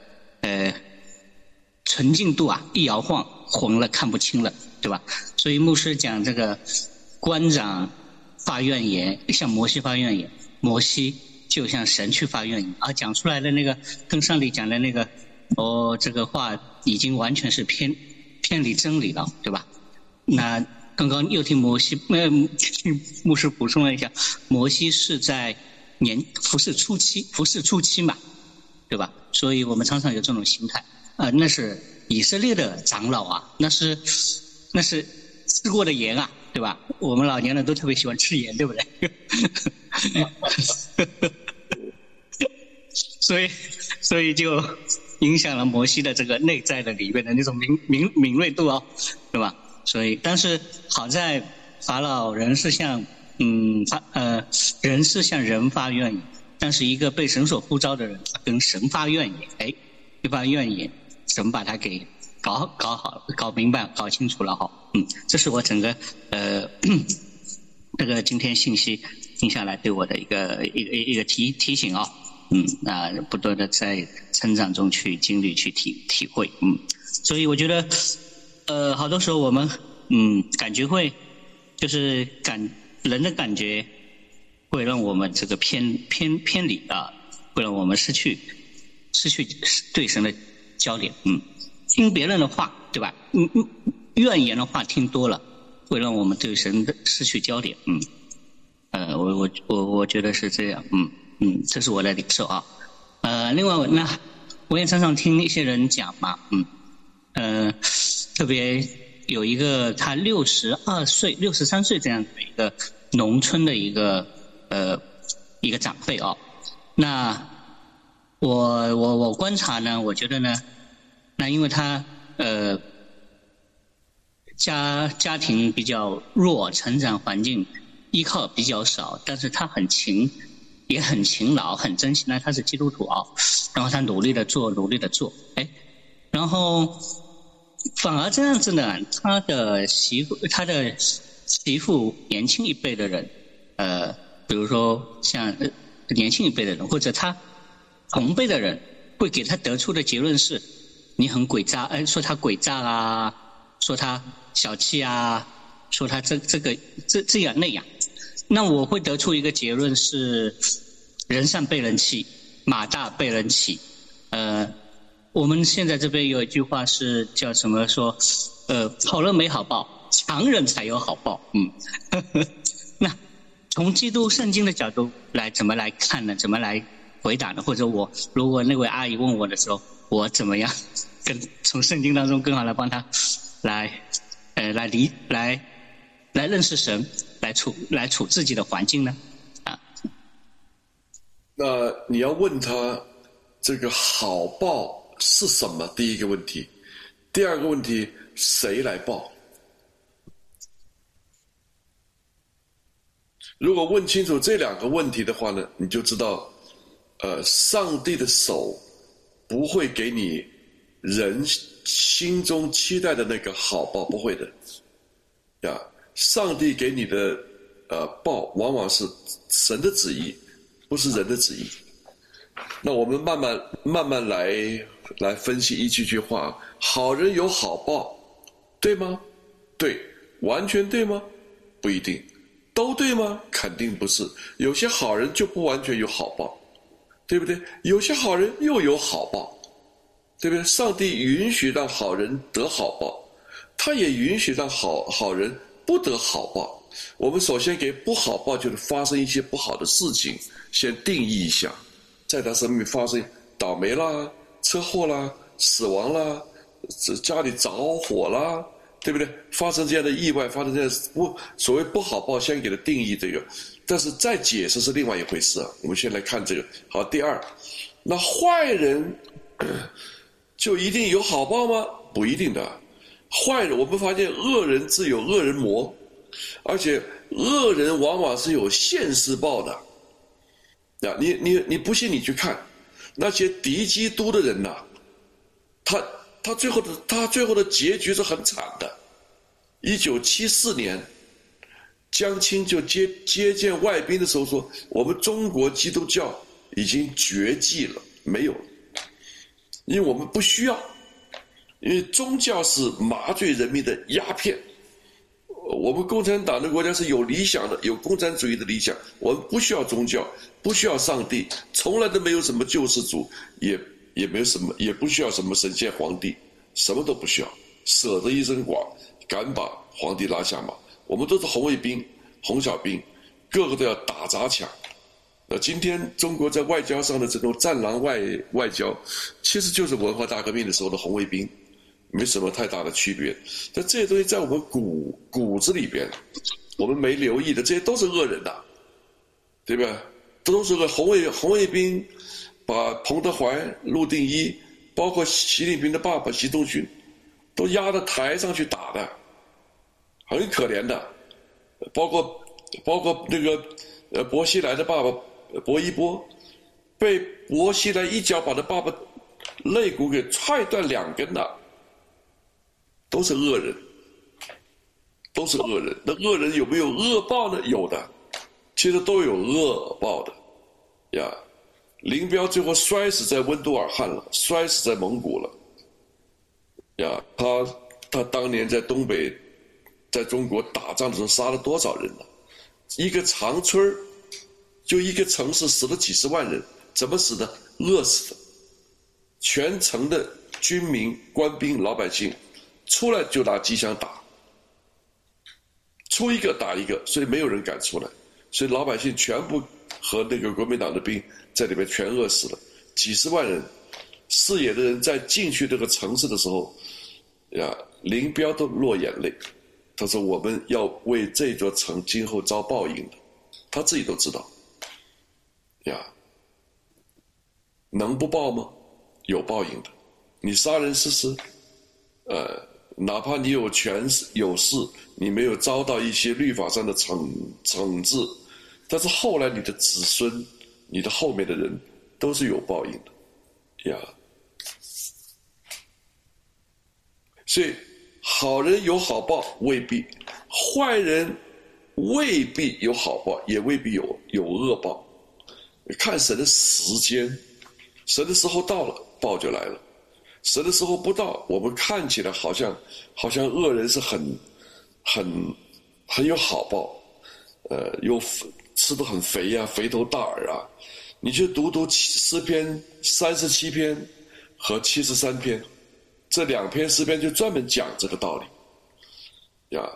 Speaker 5: 纯净度啊一摇晃，红了看不清了，对吧？所以牧师讲这个官长发怨言，像摩西发怨言，摩西就像神去发怨言，讲出来的那个跟上帝讲的那个这个话已经完全是偏离真理了，对吧？那刚刚又听牧师补充了一下，摩西是在服侍初期嘛，对吧？所以我们常常有这种心态，那是以色列的长老啊，那是吃过的盐啊，对吧？我们老年人都特别喜欢吃盐，对不对？所以就影响了摩西的这个内在的里面的那种敏锐度哦，对吧？所以，但是好在法老人是向人发怨言，但是一个被神所呼召的人跟神发怨言，一发怨言，神把他给搞好、搞明白、搞清楚了哈。这是我整个这个今天信息听下来对我的一个提醒啊。不断的在成长中去经历、去体会。所以我觉得好多时候我们感觉会就是人的感觉会让我们这个偏离啊，会让我们失去对神的焦点。听别人的话，对吧？怨言的话听多了，会让我们对神的失去焦点。我觉得是这样。这是我的领受啊。另外那我也常常听一些人讲嘛，特别有一个他62岁、63岁这样的一个农村的一个长辈啊。那我观察呢，我觉得呢，那因为他家庭比较弱，成长环境依靠比较少，但是他也很勤劳，很珍惜呢。他是基督徒啊，然后他努力的做，然后反而这样子呢，他的媳妇年轻一辈的人，比如说像年轻一辈的人，或者他同辈的人，会给他得出的结论是：你很诡诈，说他诡诈啊，说他小气啊，说他这样那样。那我会得出一个结论是：人善被人欺，马大被人骑。我们现在这边有一句话是叫什么？说好人没好报，强人才有好报。那从基督圣经的角度来怎么来看呢？怎么来回答呢？或者如果那位阿姨问我的时候，我怎么样从圣经当中更好来帮她来来认识神，来处自己的环境呢？
Speaker 2: 那你要问他这个好报是什么？第一个问题，第二个问题，谁来报？如果问清楚这两个问题的话呢，你就知道，上帝的手不会给你人心中期待的那个好报，不会的，呀，上帝给你的报往往是神的旨意，不是人的旨意。那我们慢慢来分析一句话，好人有好报，对吗？对，完全对吗？不一定。都对吗？肯定不是。有些好人就不完全有好报，对不对？有些好人又有好报，对不对？上帝允许让好人得好报，他也允许让好人不得好报。我们首先给不好报，就是发生一些不好的事情，先定义一下，在他生命发生倒霉啦、车祸啦、死亡啦、家里着火啦，对不对？发生这样的意外，发生这样所谓不好报，先给他定义这个，但是再解释是另外一回事啊。我们先来看这个。好，第二，那坏人就一定有好报吗？不一定的。坏人，我们发现恶人自有恶人磨，而且恶人往往是有现世报的。啊，你不信你去看那些敌基督的人呐，他最后的结局是很惨的。1974年，江青就接见外宾的时候说，我们中国基督教已经绝迹了，没有了，因为我们不需要，因为宗教是麻醉人民的鸦片。我们共产党的国家是有理想的，有共产主义的理想，我们不需要宗教，不需要上帝，从来都没有什么救世主，也没有什么，也不需要什么神仙皇帝，什么都不需要，舍得一身剐，敢把皇帝拉下马。我们都是红卫兵、红小兵，个个都要打砸抢。那今天中国在外交上的这种战狼外交，其实就是文化大革命的时候的红卫兵，没什么太大的区别。但这些东西在我们骨子里边，我们没留意的，这些都是恶人呐，对吧？都是个红卫兵，把彭德怀、陆定一，包括习近平的爸爸习仲勋，都压到台上去打的，很可怜的。包括那个薄熙来的爸爸薄一波，被薄熙来一脚把他爸爸肋骨给踹断2根了，都是恶人，都是恶人。那恶人有没有恶报呢？有的，其实都有恶报的呀。林彪最后摔死在温都尔汗了，摔死在蒙古了呀。他当年在东北，在中国打仗的时候杀了多少人呢？一个长春就一个城市死了几十万人，怎么死的？饿死的。全城的军民、官兵、老百姓出来就拿机枪打，出一个打一个，所以没有人敢出来，所以老百姓全部和那个国民党的兵在里面全饿死了，几十万人。视野的人在进去这个城市的时候呀，林彪都落眼泪，他说我们要为这座城今后遭报应的，他自己都知道呀。能不报吗？有报应的。你杀人试试，哪怕你有权有势，你没有遭到一些律法上的惩治，但是后来你的子孙、你的后面的人都是有报应的呀。所以好人有好报未必，坏人未必有好报，也未必有恶报，看神的时间，神的时候到了，报就来了。神的时候不到，我们看起来好像恶人是很有好报，又吃得很肥啊，肥头大耳啊。你去读诗篇37篇和73篇，这2篇诗篇就专门讲这个道理呀。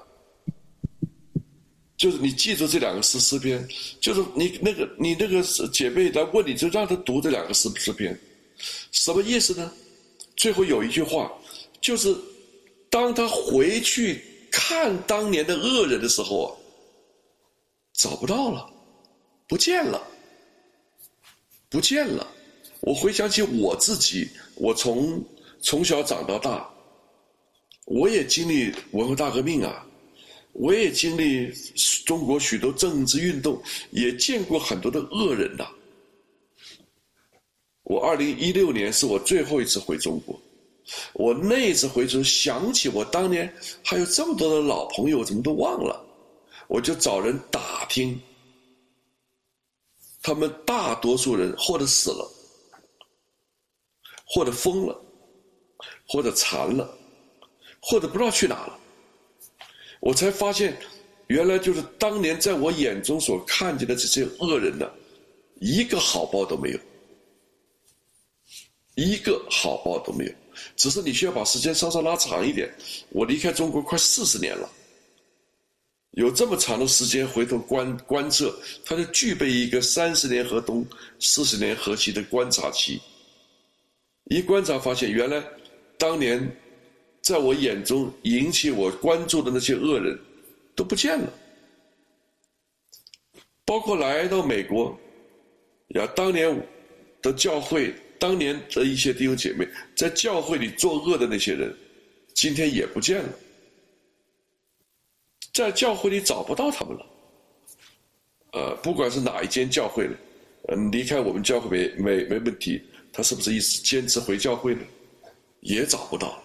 Speaker 2: 就是你记住这2个诗篇，就是你那个姐妹来问你，就让她读这2个诗篇，什么意思呢？最后有一句话，就是当他回去看看当年的恶人的时候啊，找不到了，不见了。我回想起我自己，我从小长到大，我也经历文化大革命啊，我也经历中国许多政治运动，也见过很多的恶人呐。我2016年是我最后一次回中国，我那一次回中想起我当年还有这么多的老朋友，怎么都忘了，我就找人打听，他们大多数人或者死了，或者疯了，或者残了，或者不知道去哪了。我才发现，原来就是当年在我眼中所看见的这些恶人呢，一个好报都没有，一个好报都没有。只是你需要把时间稍稍拉长一点。我离开中国快40年了，有这么长的时间回头观测，它就具备一个30年河东40年河西的观察期。一观察发现，原来当年在我眼中引起我关注的那些恶人都不见了，包括来到美国呀，当年的教会，当年的一些弟兄姐妹在教会里作恶的那些人，今天也不见了，在教会里找不到他们了。不管是哪一间教会了，离开我们教会没问题，他是不是一直坚持回教会呢？也找不到了。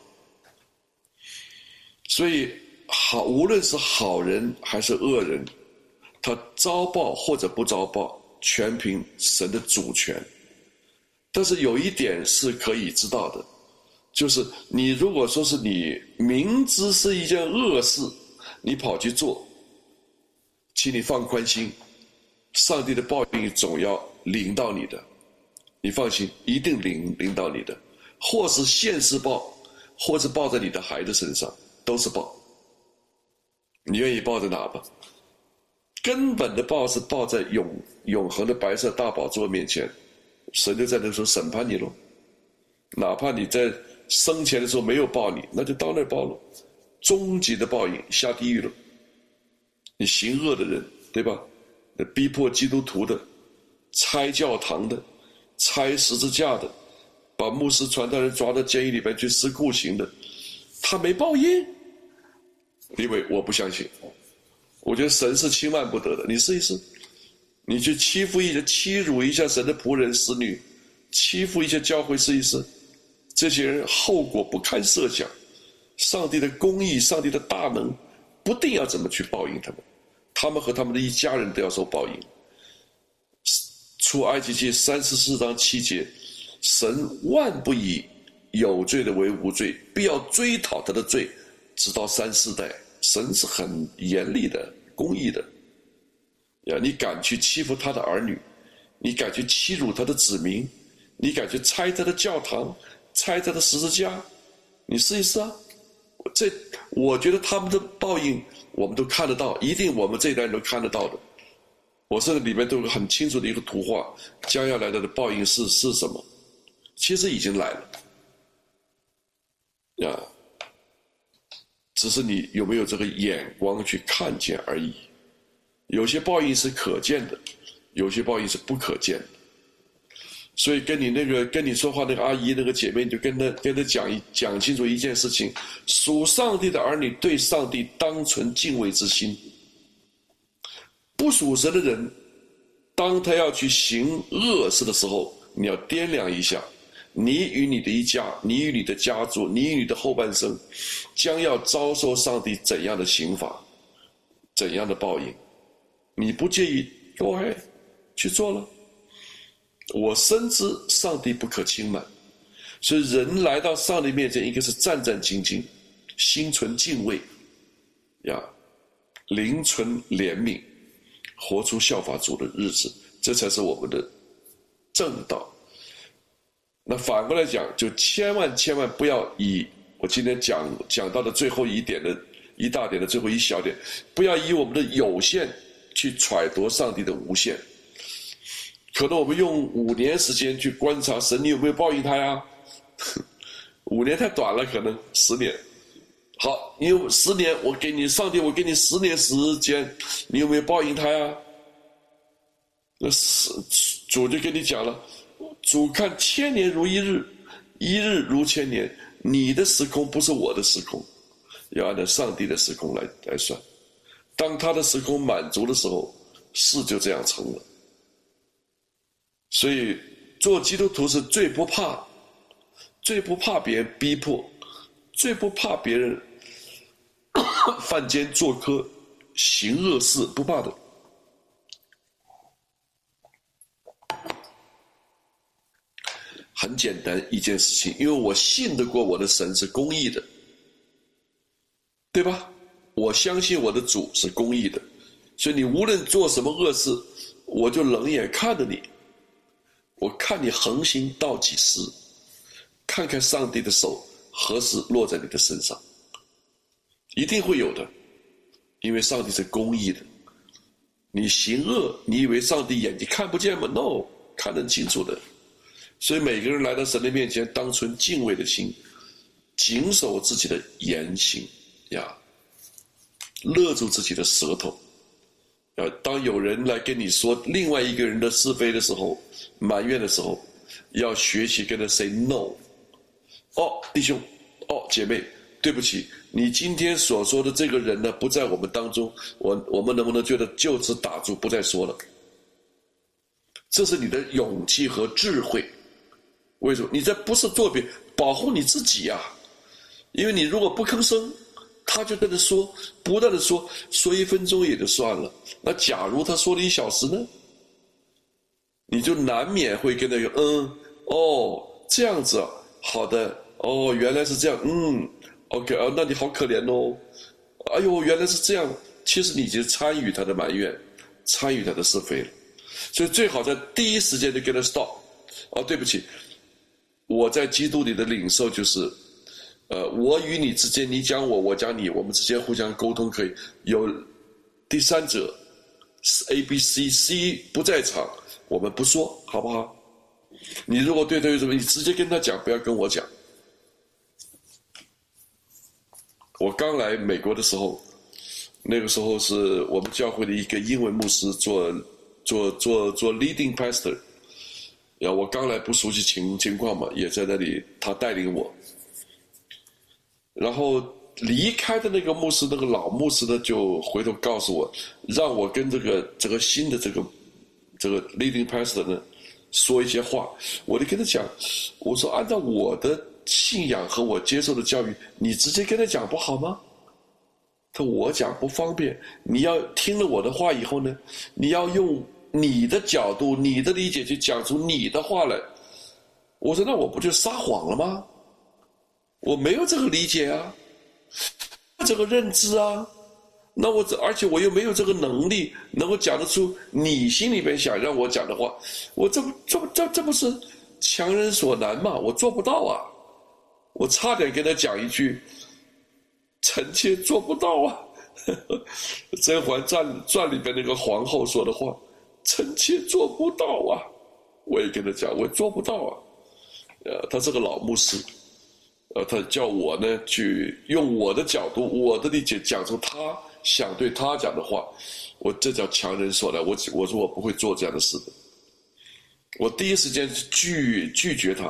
Speaker 2: 所以无论是好人还是恶人，他遭报或者不遭报，全凭神的主权。但是有一点是可以知道的，就是你如果说是你明知是一件恶事，你跑去做，请你放宽心，上帝的报应总要临到你的，你放心，一定临到你的，或是现世报，或是报在你的孩子身上，都是报。你愿意报在哪吧？根本的报是报在永恒的白色大宝座面前，神就在那时候审判你咯。哪怕你在生前的时候没有报你，那就到那儿报了，终极的报应，下地狱了。你行恶的人，对吧？那逼迫基督徒的，拆教堂的，拆十字架的，把牧师传道人抓到监狱里边去施酷刑的，他没报应？因为我不相信，我觉得神是轻慢不得的。你试一试，你去欺辱一下神的仆人使女，欺负一下教会，试一试，这些人后果不堪设想。上帝的公义，上帝的大能，不定要怎么去报应他们，他们和他们的一家人都要受报应。出埃及记34章7节，神万不以有罪的为无罪，必要追讨他的罪，直到3、4代。神是很严厉的，公义的呀！你敢去欺负他的儿女，你敢去欺辱他的子民，你敢去拆他的教堂，拆他的十字架，你试一试啊！我觉得他们的报应我们都看得到，一定我们这一代人都看得到的。我这里面都有很清楚的一个图画，将要来的报应是什么？其实已经来了呀，只是你有没有这个眼光去看见而已。有些报应是可见的，有些报应是不可见的。所以跟你说话那个阿姨那个姐妹，你就跟她讲清楚一件事情：属上帝的儿女对上帝当存敬畏之心。不属神的人，当他要去行恶事的时候，你要掂量一下，你与你的一家，你与你的家族，你与你的后半生，将要遭受上帝怎样的刑罚，怎样的报应。你不介意 ，Go ahead， 去做了。我深知上帝不可轻慢，所以人来到上帝面前，应该是战战兢兢，心存敬畏呀，灵存怜悯，活出效法主的日子，这才是我们的正道。那反过来讲，就千万不要以我今天讲到的最后一大点的最后一小点，不要以我们的有限去揣度上帝的无限。可能我们用5年时间去观察神，你有没有报应他呀？5年太短了，可能10年。 好，你有10年，上帝，我给你10年时间，你有没有报应他呀？那主就跟你讲了，主看1000年如一日，一日如1000年，你的时空不是我的时空，要按照上帝的时空来算。当他的时空满足的时候，事就这样成了。所以做基督徒是最不怕别人逼迫，最不怕别人犯奸作科行恶事，不怕的。很简单一件事情，因为我信得过我的神是公义的，对吧？我相信我的主是公义的，所以你无论做什么恶事，我就冷眼看着你，我看你横行到几时，看看上帝的手何时落在你的身上，一定会有的，因为上帝是公义的。你行恶，你以为上帝眼睛看不见吗？ No， 看得很清楚的。所以每个人来到神的面前，当存敬畏的心，谨守自己的言行呀，勒住自己的舌头。当有人来跟你说另外一个人的是非的时候，埋怨的时候，要学习跟他 say no。 弟兄，姐妹，对不起，你今天所说的这个人呢，不在我们当中，我们能不能觉得就此打住，不再说了？这是你的勇气和智慧。为什么？你这不是做别保护你自己呀？因为你如果不吭声，他就在那说，不断的说1分钟也就算了，那假如他说了1小时呢？你就难免会跟他说这样子啊，好的，原来是这样，OK， 那你好可怜哦，哎呦，原来是这样，其实你已经参与他的埋怨，参与他的是非了。所以最好在第一时间就跟他 stop。对不起，我在基督里的领受就是，我与你之间，你讲我，我讲你，我们之间互相沟通，可以有第三者 ABC 不在场，我们不说，好不好？你如果对他有什么，你直接跟他讲，不要跟我讲。我刚来美国的时候，那个时候是我们教会的一个英文牧师做 leading pastor， 我刚来不熟悉情况嘛，也在那里他带领我，然后离开的那个牧师，那个老牧师呢，就回头告诉我，让我跟这个新的这个 leading pastor 呢说一些话。我就跟他讲，我说按照我的信仰和我接受的教育，你直接跟他讲不好吗？他说我讲不方便，你要听了我的话以后呢，你要用你的角度、你的理解去讲出你的话来。我说那我不就撒谎了吗？我没有这个理解啊，这个认知啊，那而且我又没有这个能力能够讲得出你心里面想让我讲的话，我这不是强人所难吗？我做不到啊，我差点跟他讲一句臣妾做不到啊。《甄嬛传》里边那个皇后说的话，臣妾做不到啊，我也跟他讲我做不到啊。他是个老牧师，他叫我呢去用我的角度、我的理解讲出他想对他讲的话，这叫强人所难。我说我不会做这样的事的，我第一时间拒绝他，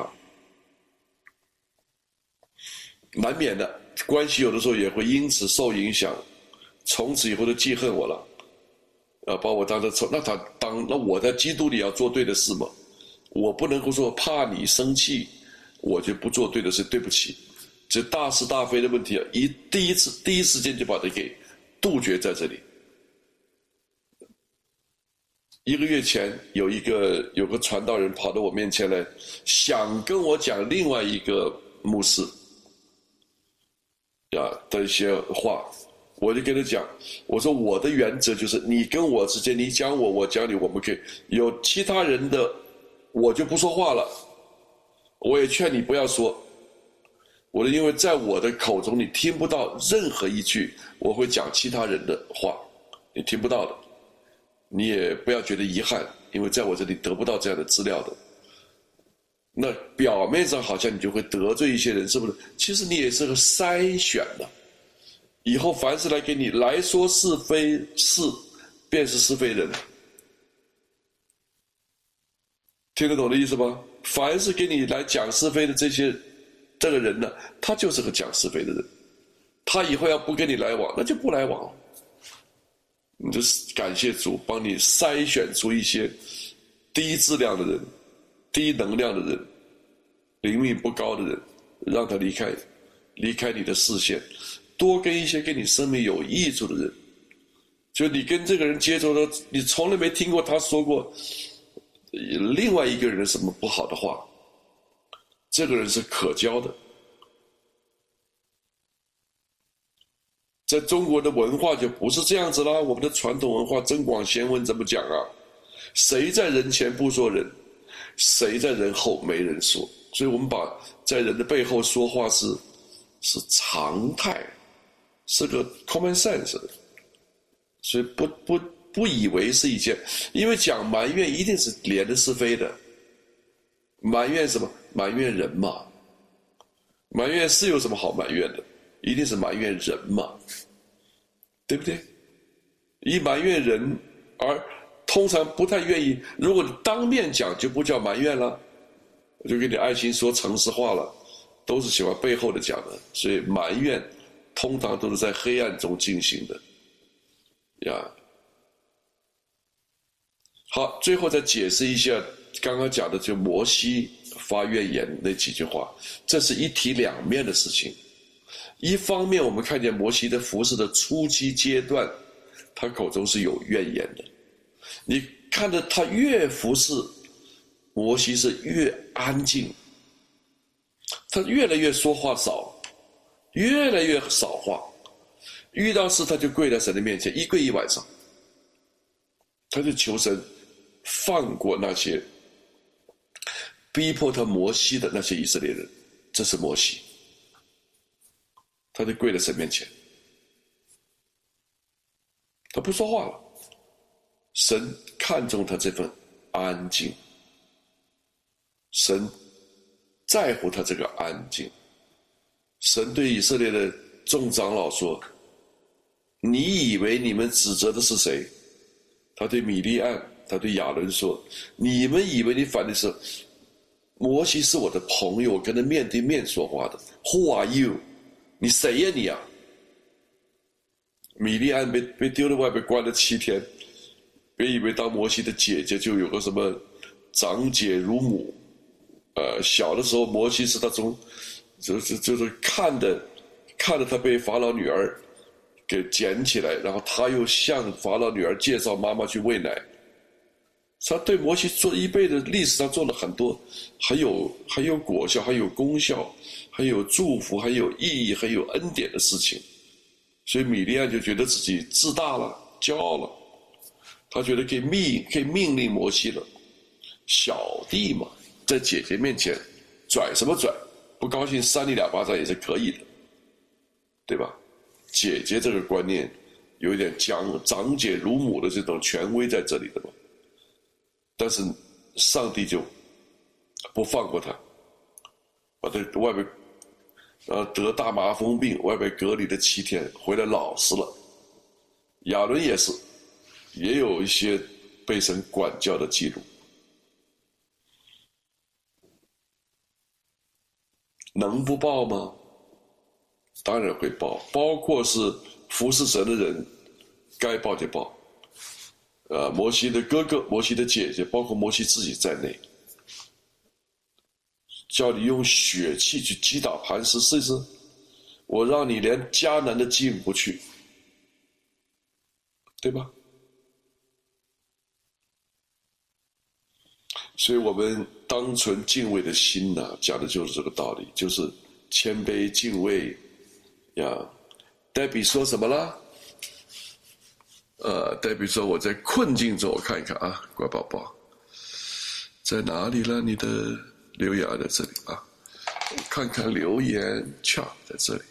Speaker 2: 难免的关系有的时候也会因此受影响，从此以后就记恨我了，把我当成仇。那我在基督里要做对的事嘛，我不能够说怕你生气，我就不做对的事。对不起，这大是大非的问题啊，第一时间就把它给杜绝在这里。1个月前有个传道人跑到我面前来，想跟我讲另外一个牧师的一些话，我就跟他讲，我说我的原则就是你跟我之间，你讲我，我讲你，我们可以有其他人的我就不说话了，我也劝你不要说。我说因为在我的口中你听不到任何一句我会讲其他人的话，你听不到的，你也不要觉得遗憾，因为在我这里得不到这样的资料的。那表面上好像你就会得罪一些人，是不是？其实你也是个筛选的， 以后凡是来给你来说是非事，便是是非人。听得懂的意思吗？凡是给你来讲是非的这个人呢，他就是个讲是非的人。他以后要不跟你来往，那就不来往。你就感谢主帮你筛选出一些低质量的人、低能量的人、灵命不高的人，让他离开你的视线，多跟一些跟你生命有益处的人。就你跟这个人接触的，你从来没听过他说过另外一个人什么不好的话，这个人是可交的。在中国的文化就不是这样子啦，我们的传统文化增广贤文怎么讲啊？谁在人前不说人，谁在人后没人说。所以我们把在人的背后说话是常态，是个 common sense。所以不以为是一件，因为讲埋怨一定是连的是非的。埋怨什么？埋怨人嘛。埋怨是有什么好埋怨的？一定是埋怨人嘛，对不对？一埋怨人，而通常不太愿意，如果你当面讲就不叫埋怨了，我就跟你爱心说诚实话了，都是喜欢背后的讲的。所以埋怨通常都是在黑暗中进行的呀。好，最后再解释一下刚刚讲的就摩西发怨言那几句话，这是一体两面的事情。一方面我们看见摩西的服事的初期阶段，他口中是有怨言的。你看着他越服事，摩西是越安静，他越来越说话少，越来越少话，遇到事他就跪在神的面前，一跪一晚上，他就求神放过那些逼迫他摩西的那些以色列人。这是摩西，他就跪在神面前，他不说话了。神看重他这份安静，神在乎他这个安静。神对以色列的众长老说，你以为你们指责的是谁？他对米利暗，他对亚伦说，你们以为你反对是摩西是我的朋友，我跟他面对面说话的。 Who are you？ 你谁呀你啊？米利暗被丢到外面关了7天，别以为当摩西的姐姐就有个什么长姐如母。小的时候摩西是他就是看着他被法老女儿给捡起来，然后他又向法老女儿介绍妈妈去喂奶。他对摩西做一辈子历史上做了很多很有果效，很有功效，很有祝福，很有意义，很有恩典的事情。所以米利暗就觉得自己自大了，骄傲了，他觉得可以命令摩西了。小弟嘛，在姐姐面前拽什么拽，不高兴扇你2巴掌也是可以的，对吧？姐姐这个观念有一点长姐如母的这种权威在这里的嘛。但是上帝就不放过他，把他外边得大麻风病，外边隔离了7天，回来老实了。亚伦也是，也有一些被神管教的记录。能不报吗？当然会报，包括是服侍神的人，该报就报。摩西的哥哥、摩西的姐姐，包括摩西自己在内，叫你用血气去击打磐石，试试，我让你连迦南的进不去，对吧？所以我们当存敬畏的心呢，讲的就是这个道理，就是谦卑敬畏呀。黛比说什么了？黛比说我在困境中，我看一看啊，乖宝宝在哪里了？你的留言在这里啊，我看看留言恰在这里。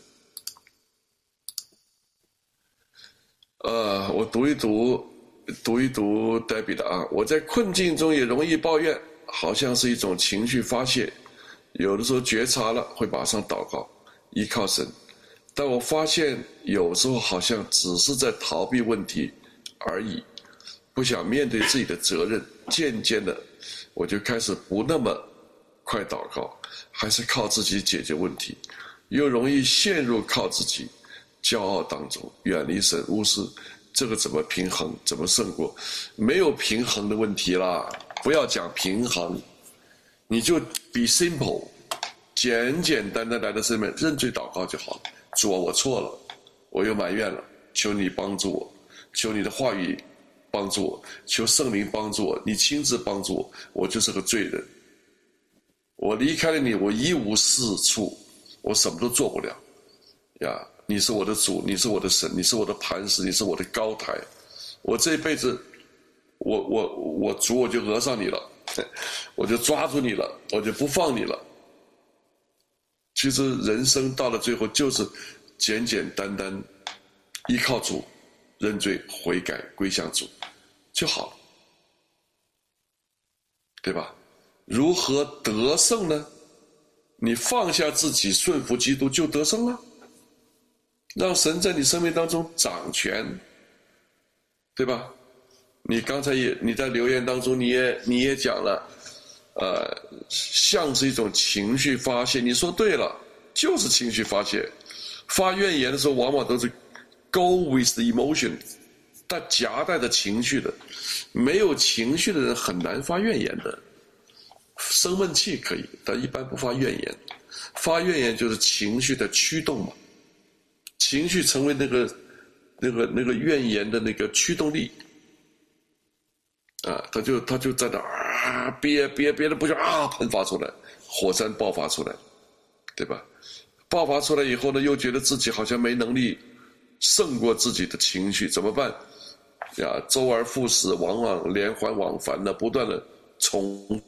Speaker 2: 我读一读黛比的啊。我在困境中也容易抱怨，好像是一种情绪发泄，有的时候觉察了会马上祷告，依靠神， 但我发现有时候好像只是在逃避问题而已，不想面对自己的责任。渐渐的，我就开始不那么快祷告，还是靠自己解决问题，又容易陷入靠自己骄傲当中，远离神，无视这个怎么平衡，怎么胜过？没有平衡的问题啦，不要讲平衡，你就 be simple， 简简单单来到神面认罪祷告就好了。主啊，我错了，我又埋怨了，求你帮助我，求你的话语帮助我，求圣灵帮助我，你亲自帮助我，我就是个罪人，我离开了你，我一无是处，我什么都做不了呀！你是我的主，你是我的神，你是我的磐石，你是我的高台，我这一辈子，我主，我就讹上你了，我就抓住你了，我就不放你了。其实人生到了最后就是简简单单依靠主，认罪悔改归向主就好了，对吧？如何得胜呢？你放下自己顺服基督就得胜了，让神在你生命当中掌权，对吧？你刚才你在留言当中你也讲了，像是一种情绪发泄，你说对了，就是情绪发泄。发怨言的时候往往都是 go with the emotion， 但夹带着情绪的，没有情绪的人很难发怨言的。生闷气可以，但一般不发怨言。发怨言就是情绪的驱动嘛，情绪成为那个怨言的那个驱动力啊，他就在那憋的不行啊，喷发出来，火山爆发出来，对吧？爆发出来以后呢，又觉得自己好像没能力胜过自己的情绪，怎么办呀？周而复始，往往连环往返的，不断的重，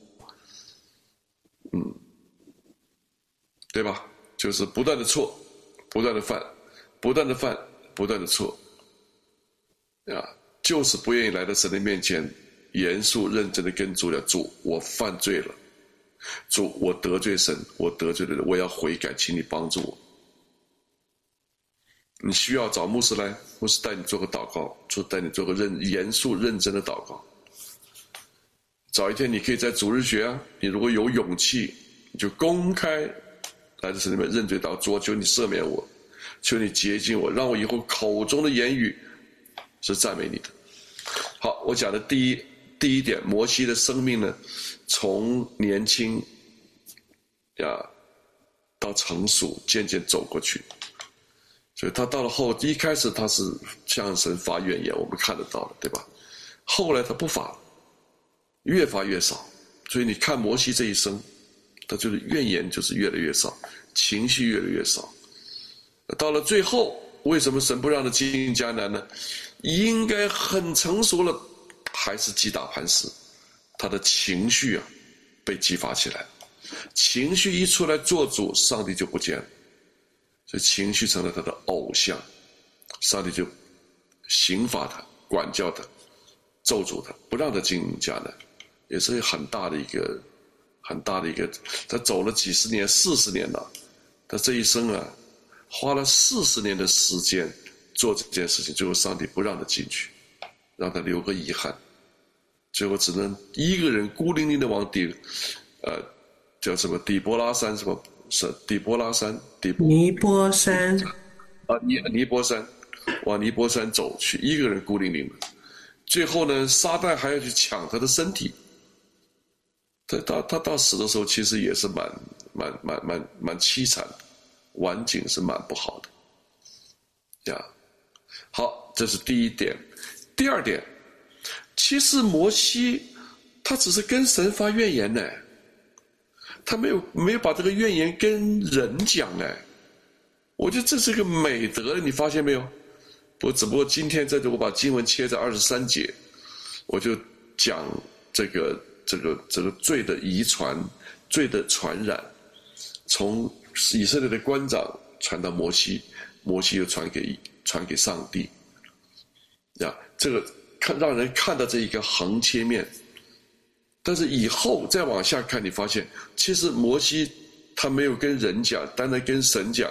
Speaker 2: 对吧？就是不断的错，不断的犯，不断的犯，不断的错，呀，就是不愿意来到神的面前，严肃认真的跟主了，主，我犯罪了，主，我得罪神，我得罪了人，我要悔改，请你帮助我。你需要找牧师来，牧师带你做个祷告，带你做个严肃认真的祷告。早一天你可以在主日学啊，你如果有勇气，你就公开来到神里面认罪祷告，主，求你赦免我，求你洁净我，让我以后口中的言语是赞美你的。好，我讲的第一点，摩西的生命呢，从年轻呀到成熟，渐渐走过去。所以他到了一开始他是向神发怨言，我们看得到了，对吧？后来他不发了，越发越少。所以你看摩西这一生，他就是怨言就是越来越少，情绪越来越少。到了最后，为什么神不让他进迦南呢？应该很成熟了，还是击打磐石，他的情绪啊被激发起来，情绪一出来做主，上帝就不见了。所以情绪成了他的偶像，上帝就刑罚他，管教他，咒诅他，不让他进迦南，也是很大的一个，他走了几十年，40年了，他这一生啊，花了40年的时间做这件事情，最后上帝不让他进去，让他留个遗憾，最后只能一个人孤零零的往叫什么底波拉山什么？是底波拉山，
Speaker 1: 尼波山
Speaker 2: 啊，尼波山，往尼波山走去，一个人孤零零的。最后呢，撒旦还要去抢他的身体。他到死的时候，其实也是蛮凄惨的，晚景是蛮不好的呀。好，这是第一点。第二点，其实摩西他只是跟神发怨言呢。他没有把这个怨言跟人讲呢，我觉得这是个美德，你发现没有？只不过今天我把经文切在23节，我就讲这个罪的遗传，罪的传染，从以色列的官长传到摩西，摩西又传给上帝，呀，这个让人看到这一个横切面。但是以后再往下看，你发现其实摩西他没有跟人讲，单单跟神讲，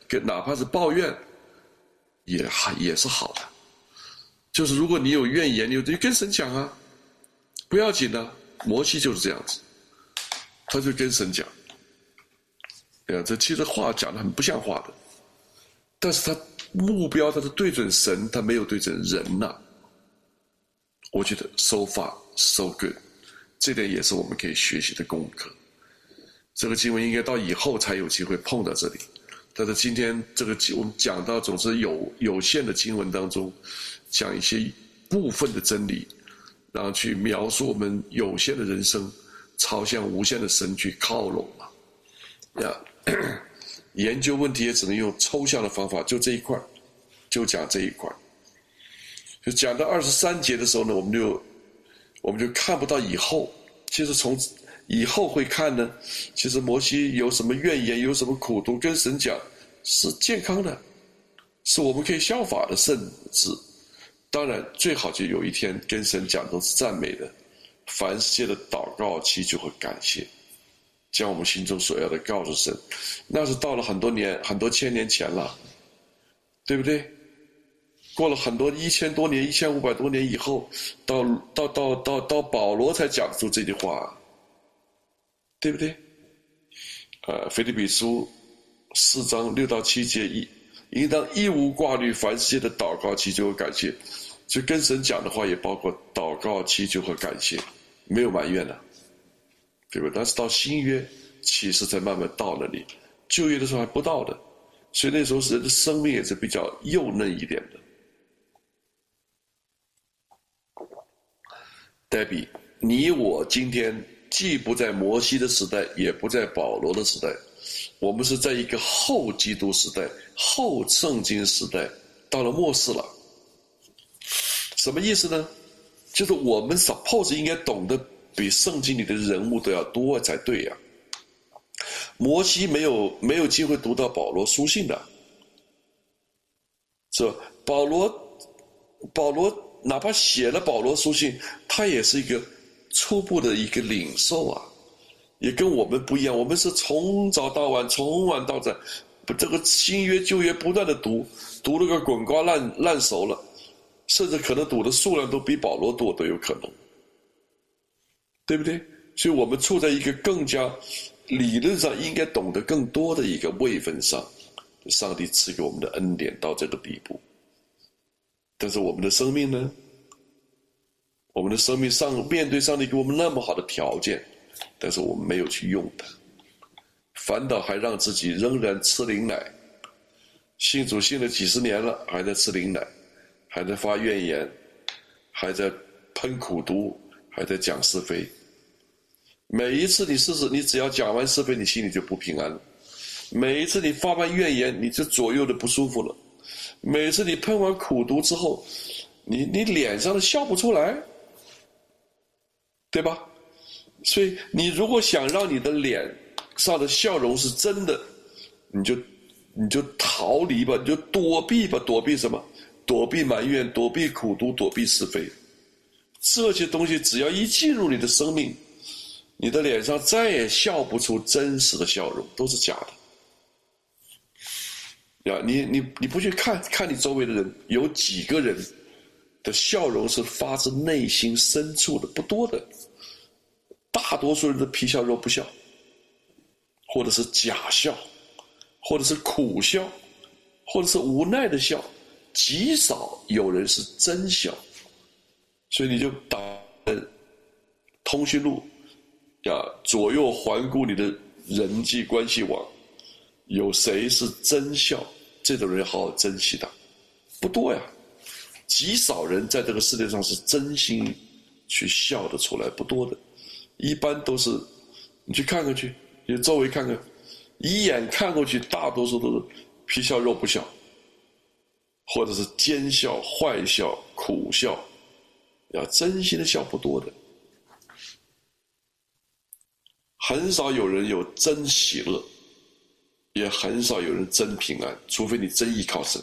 Speaker 2: 哪怕是抱怨，也是好的。就是如果你有怨言，你就跟神讲啊，不要紧的。摩西就是这样子，他就跟神讲。这其实话讲得很不像话的，但是他目标他是对准神，他没有对准人呐。我觉得 so far so good， 这点也是我们可以学习的功课。这个经文应该到以后才有机会碰到这里，但是今天这个我们讲到总是有限的经文当中，讲一些部分的真理，然后去描述我们有限的人生朝向无限的神去靠拢嘛。研究问题也只能用抽象的方法，就这一块，就讲这一块。就讲到23节的时候呢，我们就看不到以后。其实从以后会看呢，其实摩西有什么怨言，有什么苦毒，跟神讲是健康的，是我们可以效法的，甚至当然最好就有一天跟神讲都是赞美的，凡世界的祷告、祈求和感谢，将我们心中所要的告诉神。那是到了很多年、很多千年前了，对不对？过了很多1000多年、1500多年以后，到保罗才讲出这句话，对不对？腓立比书4章6到7节，应当一无挂虑，凡世界的祷告、祈求和感谢。就跟神讲的话也包括祷告、祈求和感谢，没有埋怨的，对吧？但是到新约启示才慢慢到那里，旧约的时候还不到的，所以那时候人的生命也是比较幼嫩一点的。Debbie， 你我今天既不在摩西的时代，也不在保罗的时代，我们是在一个后基督时代、后圣经时代，到了末世了。什么意思呢？就是我们 suppose 应该懂得比圣经里的人物都要多才对呀。摩西没有机会读到保罗书信的，是吧？保罗哪怕写了保罗书信，他也是一个初步的一个领受啊，也跟我们不一样。我们是从早到晚，从晚到早，这个新约旧约不断的读了个滚瓜烂熟了，甚至可能读的数量都比保罗多都有可能，对不对？所以我们处在一个更加理论上应该懂得更多的一个位分上，上帝赐给我们的恩典到这个地步。但是我们的生命呢？我们的生命面对上帝给我们那么好的条件，但是我们没有去用它，反倒还让自己仍然吃灵奶。信主信了几十年了，还在吃灵奶，还在发怨言，还在喷苦毒，还在讲是非。每一次你试试，你只要讲完是非，你心里就不平安了。每一次你发完怨言，你就左右的不舒服了。每次你喷完苦毒之后，你脸上的笑不出来，对吧？所以你如果想让你的脸上的笑容是真的，你就逃离吧，你就躲避吧。躲避什么？躲避埋怨，躲避苦毒，躲避是非。这些东西只要一进入你的生命，你的脸上再也笑不出真实的笑容，都是假的。你不去看你周围的人，有几个人的笑容是发自内心深处的？不多的。大多数人的皮笑肉不笑，或者是假笑，或者是苦笑，或者是无奈的笑，极少有人是真笑。所以你就打通讯录，左右环顾你的人际关系网，有谁是真笑？这种人好好珍惜他，不多呀，极少人在这个世界上是真心去笑得出来，不多的。一般都是你去看看去，你周围看看，一眼看过去，大多数都是皮笑肉不笑，或者是奸笑、坏笑、苦笑，真心的笑不多的。很少有人有真喜乐，也很少有人真平安，除非你真依靠神。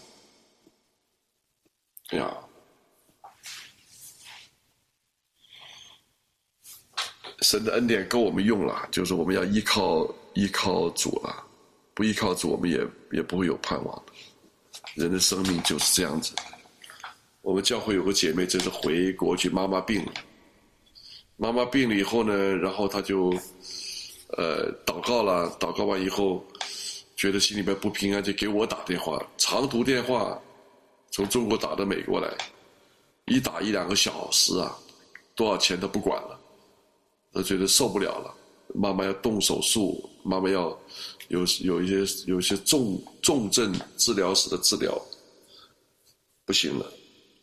Speaker 2: 神的恩典够我们用了，就是我们要依靠主了。 不依靠主，我们也不会有盼望的。人的生命就是这样子。我们教会有个姐妹，这次回国去，妈妈病了。妈妈病了以后呢，然后她就祷告了，祷告完以后，觉得心里边不平安，就给我打电话，长途电话，从中国打到美国来，一打1-2个小时啊，多少钱都不管了，她觉得受不了了，妈妈要动手术，妈妈要有一些重症治疗室的治疗，不行了。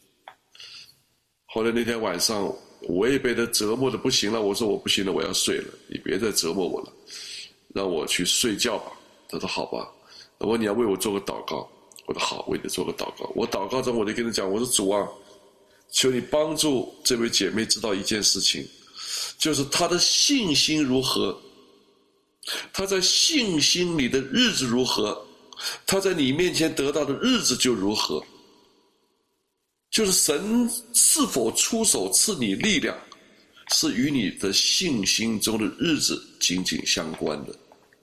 Speaker 2: 后来那天晚上，我也被他折磨的不行了，我说我不行了，我要睡了，你别再折磨我了，让我去睡觉吧。他说好吧。他说你要为我做个祷告。我说好，为你做个祷告。我祷告中我就跟他讲，我说主啊，求你帮助这位姐妹知道一件事情，就是她的信心如何，她在信心里的日子如何，她在你面前得到的日子就如何。就是神是否出手赐你力量，是与你的信心中的日子紧紧相关的。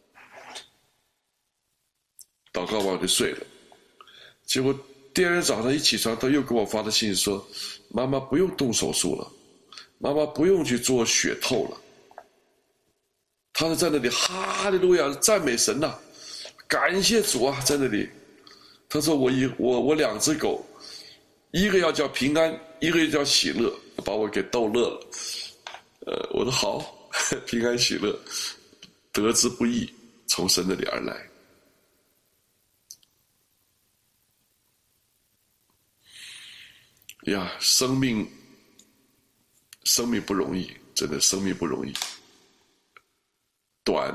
Speaker 2: 祷告完我就睡了，结果第二天早上一起床，他又给我发的信息说，妈妈不用动手术了，妈妈不用去做血透了。他是在那里哈利路亚赞美神呐，感谢主啊，在那里。他说我2只狗，一个要叫平安，一个要叫喜乐，把我给逗乐了。我说好，平安喜乐，得之不易，从神那里而来。呀，生命不容易，真的生命不容易，短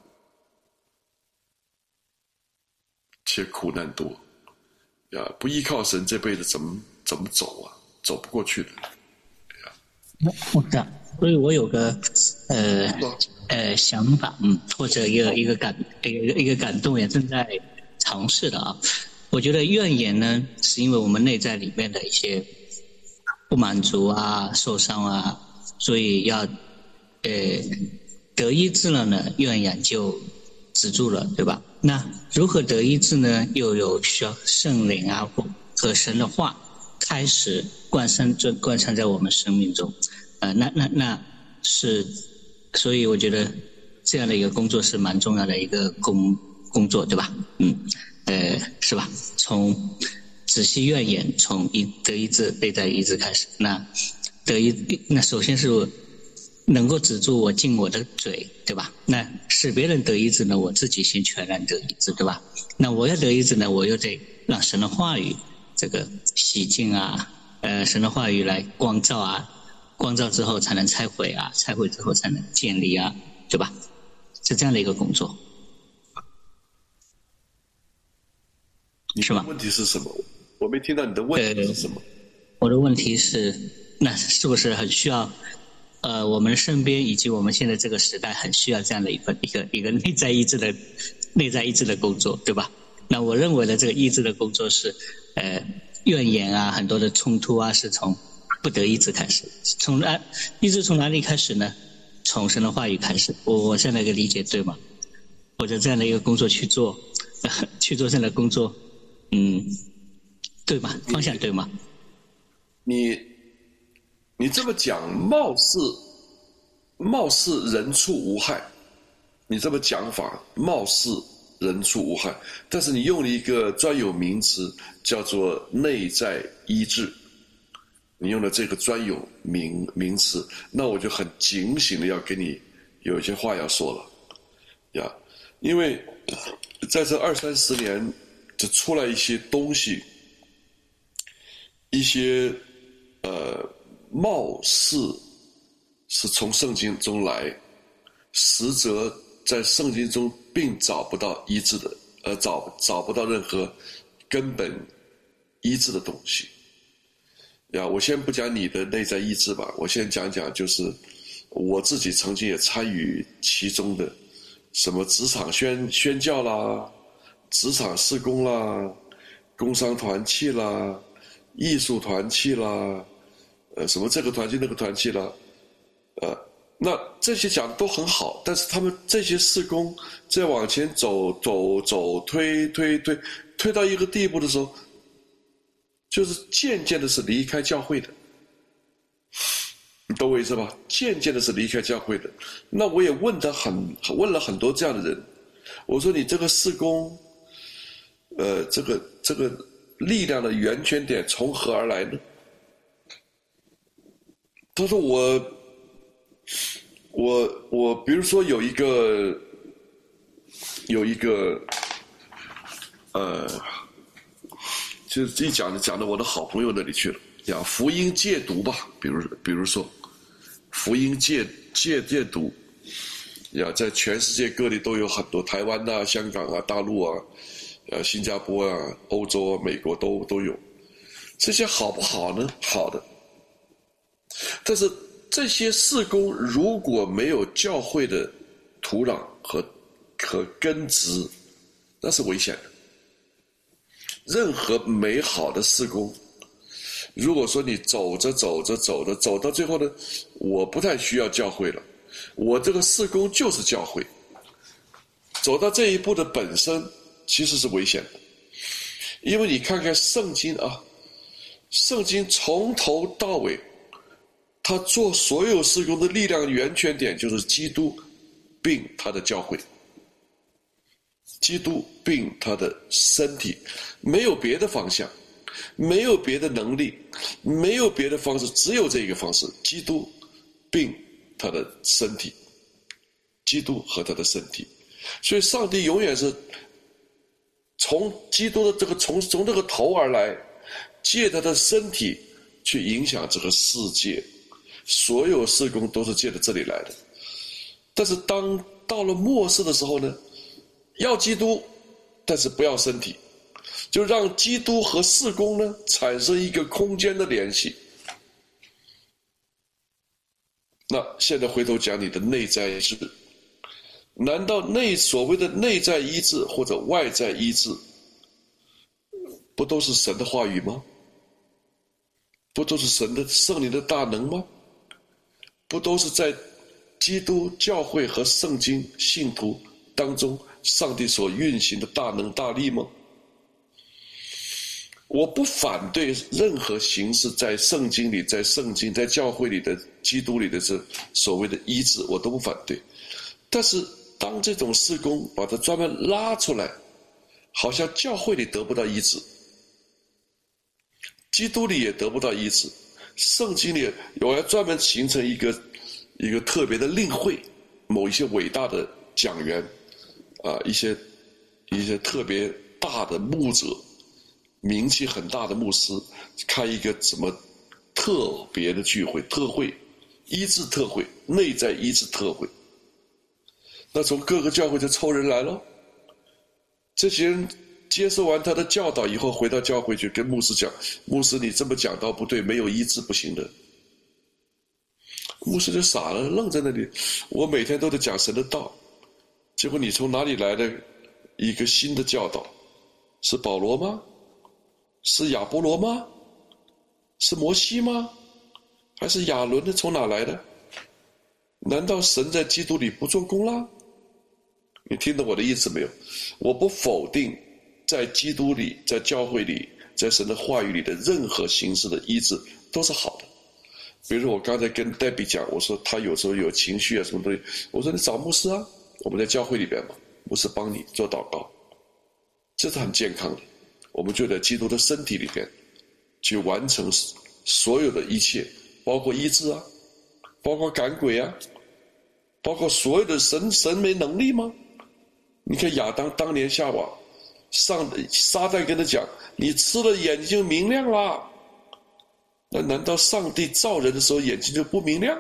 Speaker 2: 且苦难多。呀，不依靠神，这辈子怎么走啊？走不过去的。
Speaker 5: 我知道，所以我有个想法，或者一个感动，也正在尝试的啊。我觉得怨言呢，是因为我们内在里面的一些不满足啊、受伤啊，所以要得医治了呢，怨言就止住了，对吧？那如何得医治呢？又有需要圣灵啊和神的话开始贯穿在我们生命中，那是，所以我觉得这样的一个工作是蛮重要的一个工作，对吧？是吧？从仔细怨言，从得医治、内在医治开始。那首先是能够止住我进我的嘴，对吧？那使别人得医治呢，我自己先全然得医治，对吧？那我要得医治呢，我又得让神的话语这个洗净啊，神的话语来光照啊，光照之后才能拆毁啊，拆毁之后才能建立啊，对吧？是这样的一个工作，是吗？
Speaker 2: 问题是什么？我没听到你的问题是什么？
Speaker 5: 我的问题是，那是不是很需要？我们身边以及我们现在这个时代很需要这样的一个内在医治的工作，对吧？那我认为的这个医治的工作是，怨言啊，很多的冲突啊，是从不得医治开始。医治从哪里开始呢？从神的话语开始。我这样的一个理解对吗？或者这样的一个工作去做这样的工作，对吗？方向对吗？
Speaker 2: 你这么讲，貌似人畜无害，你这么讲法，貌似人畜无害，但是你用了一个专有名词叫做内在医治，你用了这个专有名词，那我就很警醒的要给你有一些话要说了呀，因为在这20-30年就出来一些东西，一些貌似是从圣经中来，实则在圣经中并找不到医治的，找不到任何根本医治的东西。呀，我先不讲你的内在医治吧，我先讲讲就是我自己曾经也参与其中的，什么职场宣教啦，职场事工啦，工商团契啦，艺术团契啦，什么这个团契那个团契啦， 那这些讲的都很好，但是他们这些事工再往前走推到一个地步的时候，就是渐渐的是离开教会的，你懂我意思吧？渐渐的是离开教会的。那我也问了很多这样的人，我说你这个事工，这个力量的源泉点从何而来呢？他说我比如说有一个就是一讲到我的好朋友那里去了，讲福音戒毒吧，比如说福音戒毒呀，在全世界各地都有很多，台湾啊、香港啊、大陆啊、新加坡啊、欧洲啊、美国都有。这些好不好呢？好的。但是这些事工如果没有教会的土壤和根植，那是危险的。任何美好的事工，如果说你走到最后呢，我不太需要教会了，我这个事工就是教会，走到这一步的本身其实是危险的。因为你看看圣经啊，圣经从头到尾他做所有事工的力量源泉点就是基督并他的教会，基督并他的身体，没有别的方向，没有别的能力，没有别的方式，只有这一个方式，基督并他的身体，基督和他的身体。所以上帝永远是从基督的这个从这个头而来，借他的身体去影响这个世界，所有事工都是借着这里来的。但是当到了末世的时候呢，要基督，但是不要身体，就让基督和事工呢产生一个空间的联系。那现在回头讲你的内在医治，难道所谓的内在医治或者外在医治，不都是神的话语吗？不都是神的圣灵的大能吗？不都是在基督教会和圣经信徒当中上帝所运行的大能大力吗？我不反对任何形式在圣经里、在圣经、在教会里的基督里的这所谓的医治，我都不反对。但是当这种事工把它专门拉出来，好像教会里得不到医治，基督里也得不到医治，圣经里有要专门形成一个特别的令会，某一些伟大的讲员啊，一些特别大的牧者，名气很大的牧师，开一个什么特别的聚会、特会、医治特会、内在医治特会。那从各个教会就抽人来了，这些人接受完他的教导以后，回到教会去跟牧师讲，牧师你这么讲道不对，没有医治不行的。牧师就傻了，愣在那里。我每天都在讲神的道，结果你从哪里来的一个新的教导？是保罗吗？是亚波罗吗？是摩西吗？还是亚伦的？从哪来的？难道神在基督里不做工啦？你听懂我的意思没有？我不否定在基督里、在教会里、在神的话语里的任何形式的医治都是好的。比如说我刚才跟黛比讲，我说他有时候有情绪啊什么东西，我说你找牧师啊，我们在教会里边嘛，牧师帮你做祷告，这是很健康的。我们就在基督的身体里边去完成所有的一切，包括医治啊，包括赶鬼啊，包括所有的神没能力吗？你看亚当当年夏娃，撒旦跟他讲，你吃了眼睛明亮啦。那难道上帝造人的时候眼睛就不明亮？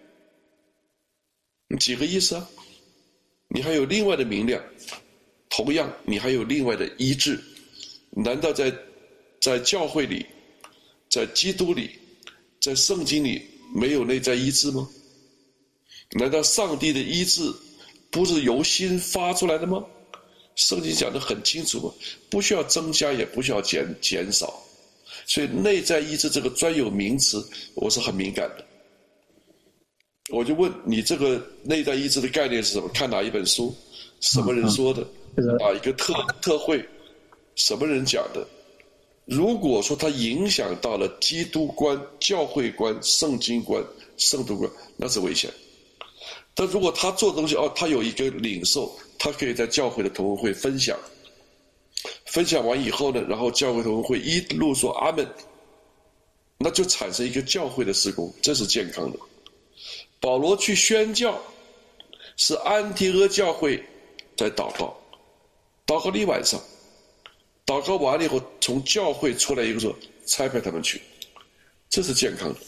Speaker 2: 你几个意思啊？你还有另外的明亮，同样你还有另外的医治。难道在教会里，在基督里，在圣经里没有内在医治吗？难道上帝的医治不是由心发出来的吗？圣经讲得很清楚嘛，不需要增加也不需要减少。所以内在医治这个专有名词我是很敏感的。 我就问你这个内在意志的概念是什么？看哪一本书？什么人说的？哪一个特会？什么人讲的？如果说它影响到了基督观、教会观、圣经观、圣徒观，那是危险。但如果他做的东西他有一个领受，他可以在教会的同工会分享，分享完以后呢，然后教会同工会一路说阿们，那就产生一个教会的事工，这是健康的。保罗去宣教，是安提阿教会在祷告，祷告了一晚上，祷告完了以后，从教会出来一个说差派他们去，这是健康的。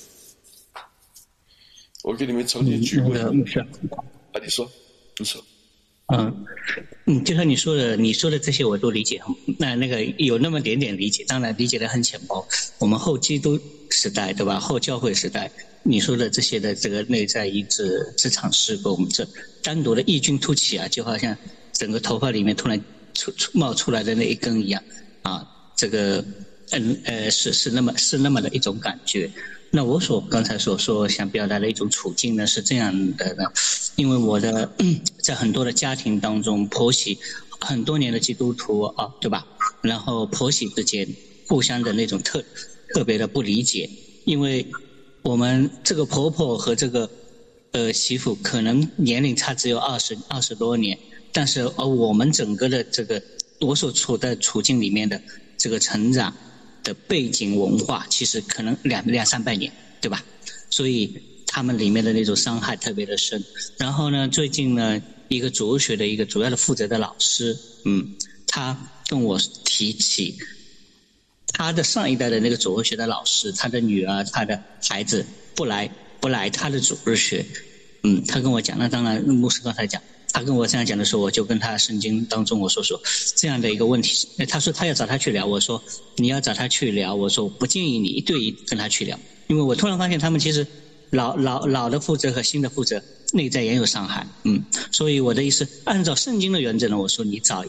Speaker 2: 我给你们曾经举过一个，你说。
Speaker 5: 就像你说的这些我都理解，那个有那么点理解，当然理解的很浅薄。我们后基督时代，对吧？后教会时代，你说的这些的这个内在意志这场事故，我们这单独的异军突起啊，就好像整个头发里面突然冒出来的那一根一样啊，这个是那么的一种感觉。那我刚才所说想表达的一种处境呢，是这样的呢，因为我的在很多的家庭当中，婆媳很多年的基督徒啊，对吧？然后婆媳之间互相的那种特别的不理解，因为我们这个婆婆和这个媳妇可能年龄差只有20多年，但是我们整个的这个我所处的处境里面的这个成长的背景文化其实可能200-300年，对吧？所以他们里面的那种伤害特别的深。然后呢，最近呢，一个主日学的一个主要的负责的老师，他跟我提起他的上一代的那个主日学的老师，他的女儿、他的孩子不来他的主日学，他跟我讲，那当然牧师刚才讲。他跟我这样讲的时候，我就跟他圣经当中我说这样的一个问题，他说他要找他去聊，我说你要找他去聊，我说我不建议你一对一跟他去聊，因为我突然发现他们其实老的负责和新的负责内在也有伤害，所以我的意思，按照圣经的原则呢，我说你找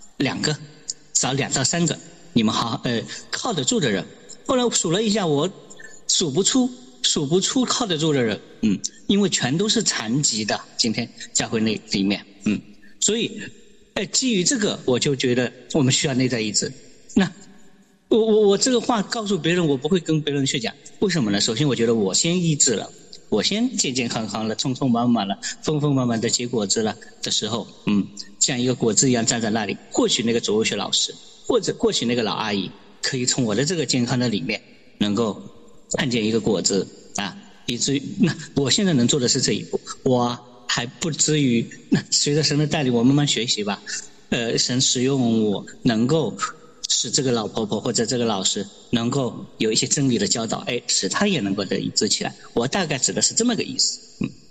Speaker 5: 2到3个，你们好靠得住的人。后来我数了一下，我数不出靠得住的人，因为全都是残疾的，今天教会里面，所以基于这个，我就觉得我们需要内在意志。那我这个话告诉别人，我不会跟别人去讲，为什么呢？首先我觉得我先意志了，我先健健康康了，匆匆忙忙了，丰丰满满的结果子了的时候，像一个果子一样站在那里，或许那个主日学老师或许那个老阿姨可以从我的这个健康的里面能够看见一个果子啊，以至于那我现在能做的是这一步，我还不至于那随着神的带领，我慢慢学习吧。神使用我，能够使这个老婆婆或者这个老师能够有一些真理的教导，使他也能够得医治起来。我大概指的是这么个意思。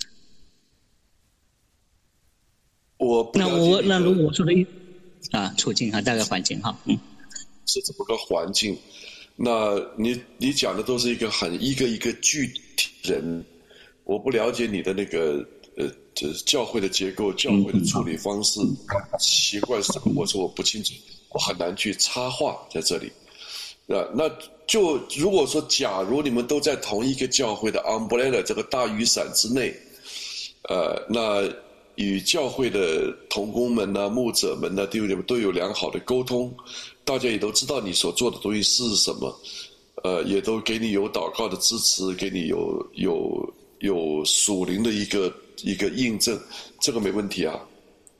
Speaker 5: 那如果我说的处境大概环境
Speaker 2: 是怎么个环境？那你讲的都是一个具体人，我不了解你的那个教会的结构、教会的处理方式、习惯是什么？我说我不清楚，我很难去插话在这里。那就如果说，假如你们都在同一个教会的 umbrella 这个大雨伞之内，那与教会的同工们呢、牧者们呢，都有良好的沟通。大家也都知道你所做的东西是什么，也都给你有祷告的支持，给你有属灵的一个印证，这个没问题啊，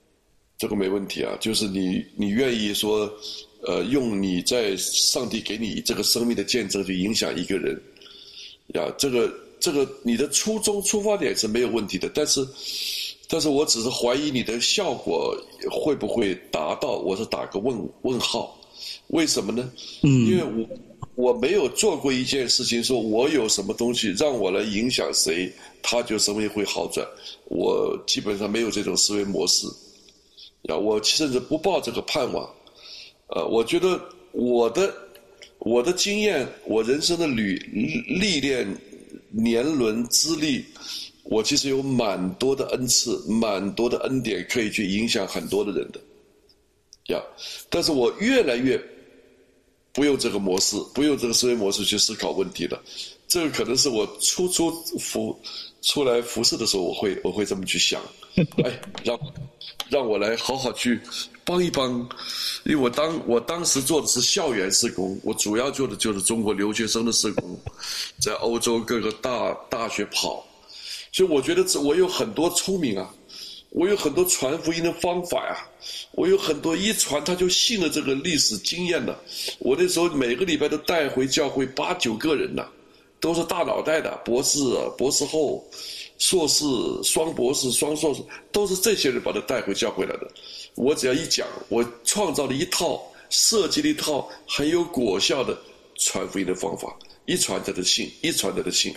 Speaker 2: 就是你愿意说，用你在上帝给你这个生命的见证去影响一个人，呀，这个你的出发点是没有问题的，但是我只是怀疑你的效果会不会达到，我是打个问号。为什么呢？因为我没有做过一件事情，说我有什么东西让我来影响谁，他就生命会好转。我基本上没有这种思维模式，我甚至不抱这个盼望。我觉得我的经验，我人生的历练、年轮、资历，我其实有蛮多的恩赐、蛮多的恩典可以去影响很多的人的。但是我越来越不用这个模式，不用这个思维模式去思考问题了。这个可能是我出来服侍的时候，我会这么去想。哎，让我来好好去帮一帮，因为我当时做的是校园事工，我主要做的就是中国留学生的事工，在欧洲各个大学跑，所以我觉得我有很多聪明啊，我有很多传福音的方法呀，我有很多一传他就信了这个历史经验的。我那时候每个礼拜都带回教会8、9个人呢，都是大脑袋的，博士、博士后、硕士、双博士、双硕士，都是这些人把他带回教会来的。我只要一讲，我创造了一套，设计了一套很有果效的传福音的方法，一传他的信，一传他的信。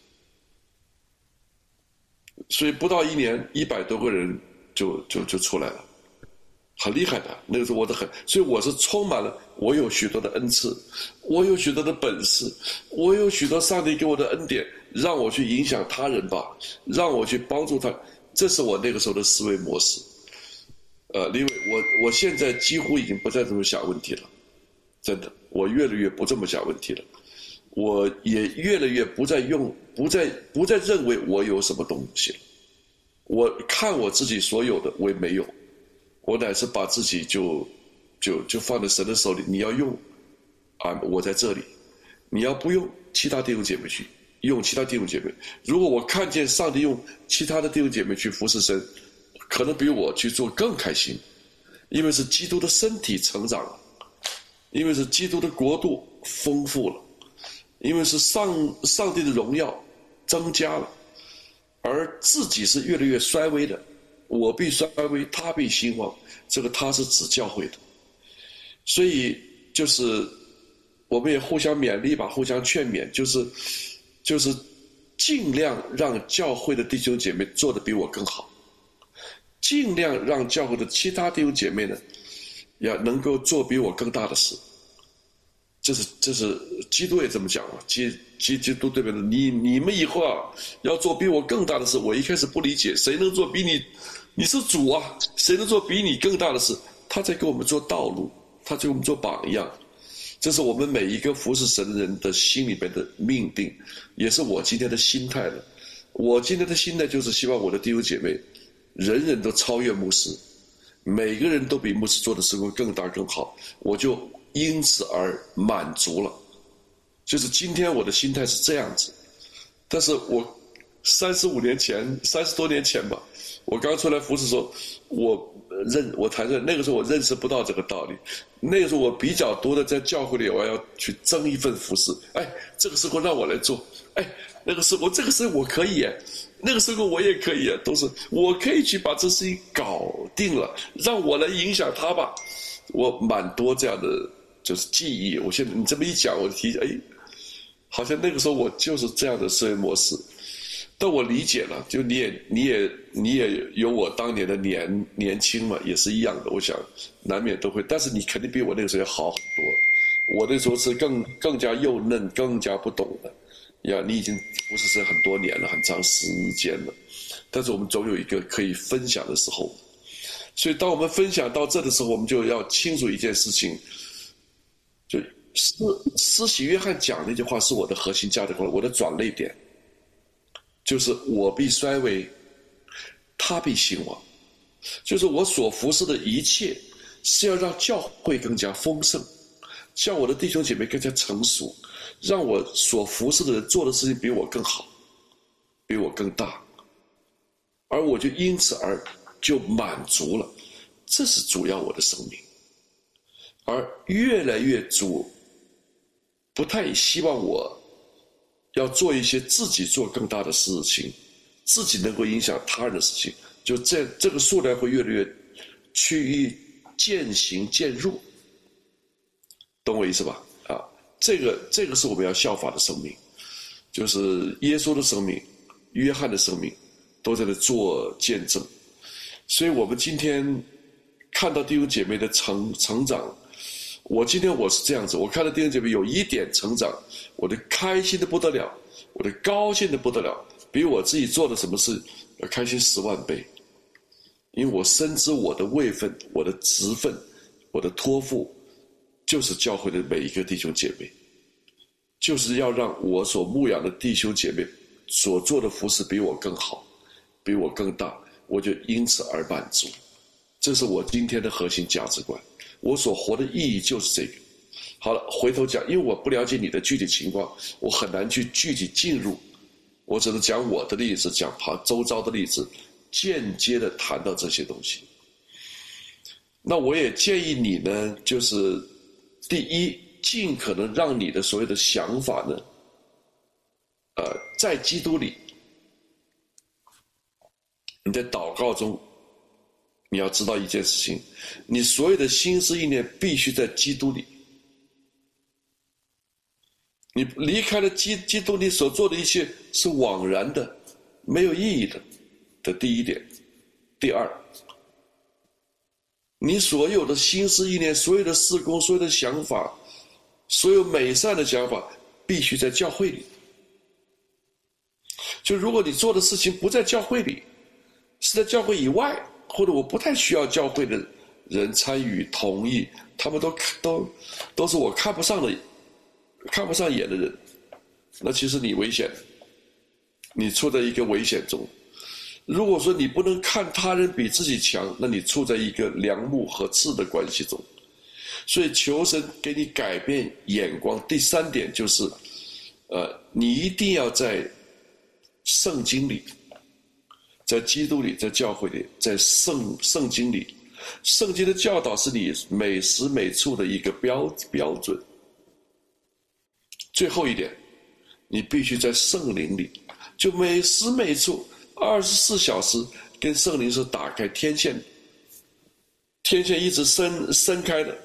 Speaker 2: 所以不到1年，100多个人就出来了，很厉害的。那个时候所以我是充满了，我有许多的恩赐，我有许多的本事，我有许多上帝给我的恩典，让我去影响他人吧，让我去帮助他。这是我那个时候的思维模式。因为我现在几乎已经不再这么想问题了，真的，我越来越不这么想问题了。我也越来越不再认为我有什么东西了。我看我自己所有的我也没有，我乃是把自己就放在神的手里。你要用啊，我在这里；你要不用，其他弟兄姐妹去用其他弟兄姐妹。如果我看见上帝用其他的弟兄姐妹去服侍神，可能比我去做更开心，因为是基督的身体成长了，因为是基督的国度丰富了，因为是上帝的荣耀增加了，而自己是越来越衰微的。我必衰微，他必兴旺。这个他是指教会的，所以就是我们也互相勉励吧，互相劝勉，就是尽量让教会的弟兄姐妹做得比我更好，尽量让教会的其他弟兄姐妹呢，也能够做比我更大的事。这是基督也这么讲了，基督对面的你们以后啊，要做比我更大的事。我一开始不理解，谁能做比你是主啊，谁能做比你更大的事？他在给我们做道路，他在给我们做榜样。这是我们每一个服侍神的人的心里边的命定，也是我今天的心态了。我今天的心态就是希望我的弟兄姐妹人人都超越牧师，每个人都比牧师做的事工更大更好，我就因此而满足了。就是今天我的心态是这样子。但是我30多年前吧，我刚出来服侍的时候，我谈认那个时候我认识不到这个道理。那个时候我比较多的在教会里，我要去争一份服侍。哎，这个事工让我来做，哎，那个事工这个事我可以，那个事工我也可以，都是我可以去把这事情搞定了，让我来影响他吧。我蛮多这样的就是记忆。我现在你这么一讲，我提哎，好像那个时候我就是这样的思维模式。但我理解了，就你也有我当年的年轻嘛，也是一样的。我想难免都会，但是你肯定比我那个时候要好很多。我那时候是更加幼嫩，更加不懂的呀。你已经服侍神很多年了，很长时间了，但是我们总有一个可以分享的时候。所以当我们分享到这的时候，我们就要清楚一件事情，就施洗约翰讲那句话是我的核心价值观，我的转捩点。就是我必衰微，他必兴旺。就是我所服侍的一切是要让教会更加丰盛，叫我的弟兄姐妹更加成熟，让我所服侍的人做的事情比我更好，比我更大，而我就因此而就满足了。这是主要我的生命。而越来越主不太希望我要做一些自己做更大的事情，自己能够影响他人的事情，就这个数量会越来越趋于渐行渐弱，懂我意思吧？啊，这个是我们要效法的生命，就是耶稣的生命、约翰的生命都在那做见证。所以我们今天看到弟兄姐妹的成长，我今天我是这样子，我看到弟兄姐妹有一点成长，我的开心的不得了，我的高兴的不得了，比我自己做的什么事要开心10万倍。因为我深知我的位分、我的职分、我的托付就是教会的每一个弟兄姐妹，就是要让我所牧养的弟兄姐妹所做的服事比我更好，比我更大，我就因此而满足。这是我今天的核心价值观，我所活的意义就是这个。好了，回头讲，因为我不了解你的具体情况，我很难去具体进入，我只能讲我的例子，讲周遭的例子，间接的谈到这些东西。那我也建议你呢，就是第一，尽可能让你的所有的想法呢，在基督里，你在祷告中，你要知道一件事情，你所有的心思意念必须在基督里。你离开了基督，你所做的一切是枉然的，没有意义的。这第一点。第二，你所有的心思意念，所有的事工，所有的想法，所有美善的想法，必须在教会里。就如果你做的事情不在教会里，是在教会以外，或者我不太需要教会的人参与同意，他们都是我看不上眼的人，那其实你危险，你处在一个危险中。如果说你不能看他人比自己强，那你处在一个良木和刺的关系中。所以求神给你改变眼光。第三点就是，你一定要在圣经里，在基督里，在教会里，在圣经里，圣经的教导是你每时每处的一个标准。最后一点，你必须在圣灵里，就每时每处24小时跟圣灵是打开天线一直伸开的。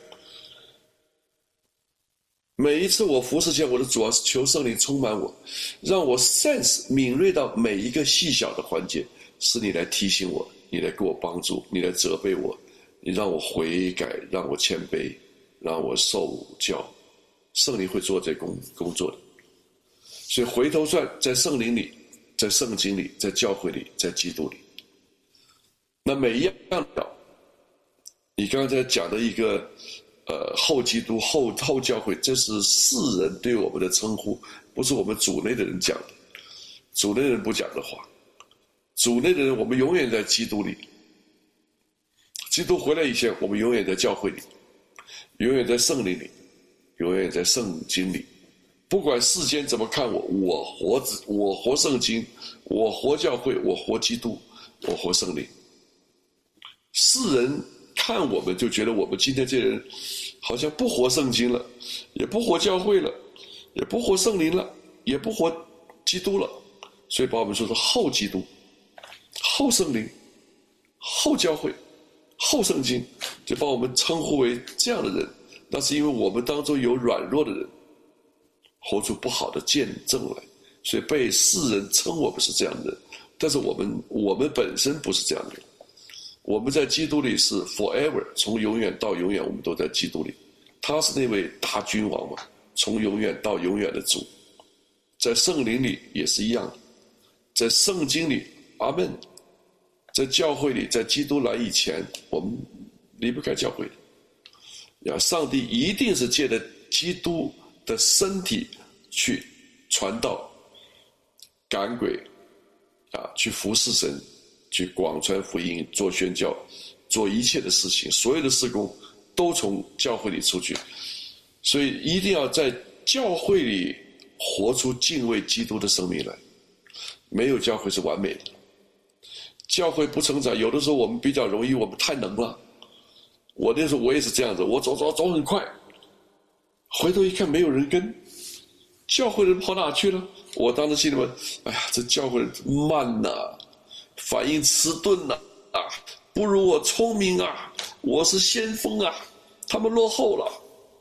Speaker 2: 每一次我服侍前，我的主要是求圣灵充满我，让我 sense 敏锐到每一个细小的环节，是你来提醒我，你来给我帮助，你来责备我，你让我悔改，让我谦卑，让我受教。圣灵会做这工作的。所以回头算，在圣灵里，在圣经里，在教会里，在基督里。那每一样的，你刚才讲的一个后基督后教会，这是世人对我们的称呼，不是我们主内的人讲的，主内的人不讲的话。主内的人，我们永远在基督里。基督回来以前，我们永远在教会里，永远在圣灵里，永远在圣经里。不管世间怎么看我，我活圣经，我活教会，我活基督，我活圣灵。世人看我们就觉得我们今天这人好像不活圣经了，也不活教会了，也不活圣灵了，也不活基督了，所以把我们说是后基督、后圣灵、后教会、后圣经，就把我们称呼为这样的人。那是因为我们当中有软弱的人，活出不好的见证来，所以被世人称我们是这样的人。但是我们本身不是这样的人，我们在基督里是 forever， 从永远到永远我们都在基督里。他是那位大君王嘛，从永远到永远的主。在圣灵里也是一样的，在圣经里，阿们。在教会里，在基督来以前，我们离不开教会的。上帝一定是借着基督的身体去传道、赶鬼，去服侍神，去广传福音，做宣教，做一切的事情，所有的事工都从教会里出去。所以一定要在教会里活出敬畏基督的生命来。没有教会是完美的，教会不成长，有的时候我们比较容易，我们太能了。我那时候我也是这样子，我走很快，回头一看没有人跟，教会人跑哪去了？我当时心里面，哎呀，这教会人慢呐，反应迟钝呐，不如我聪明啊，我是先锋啊，他们落后了。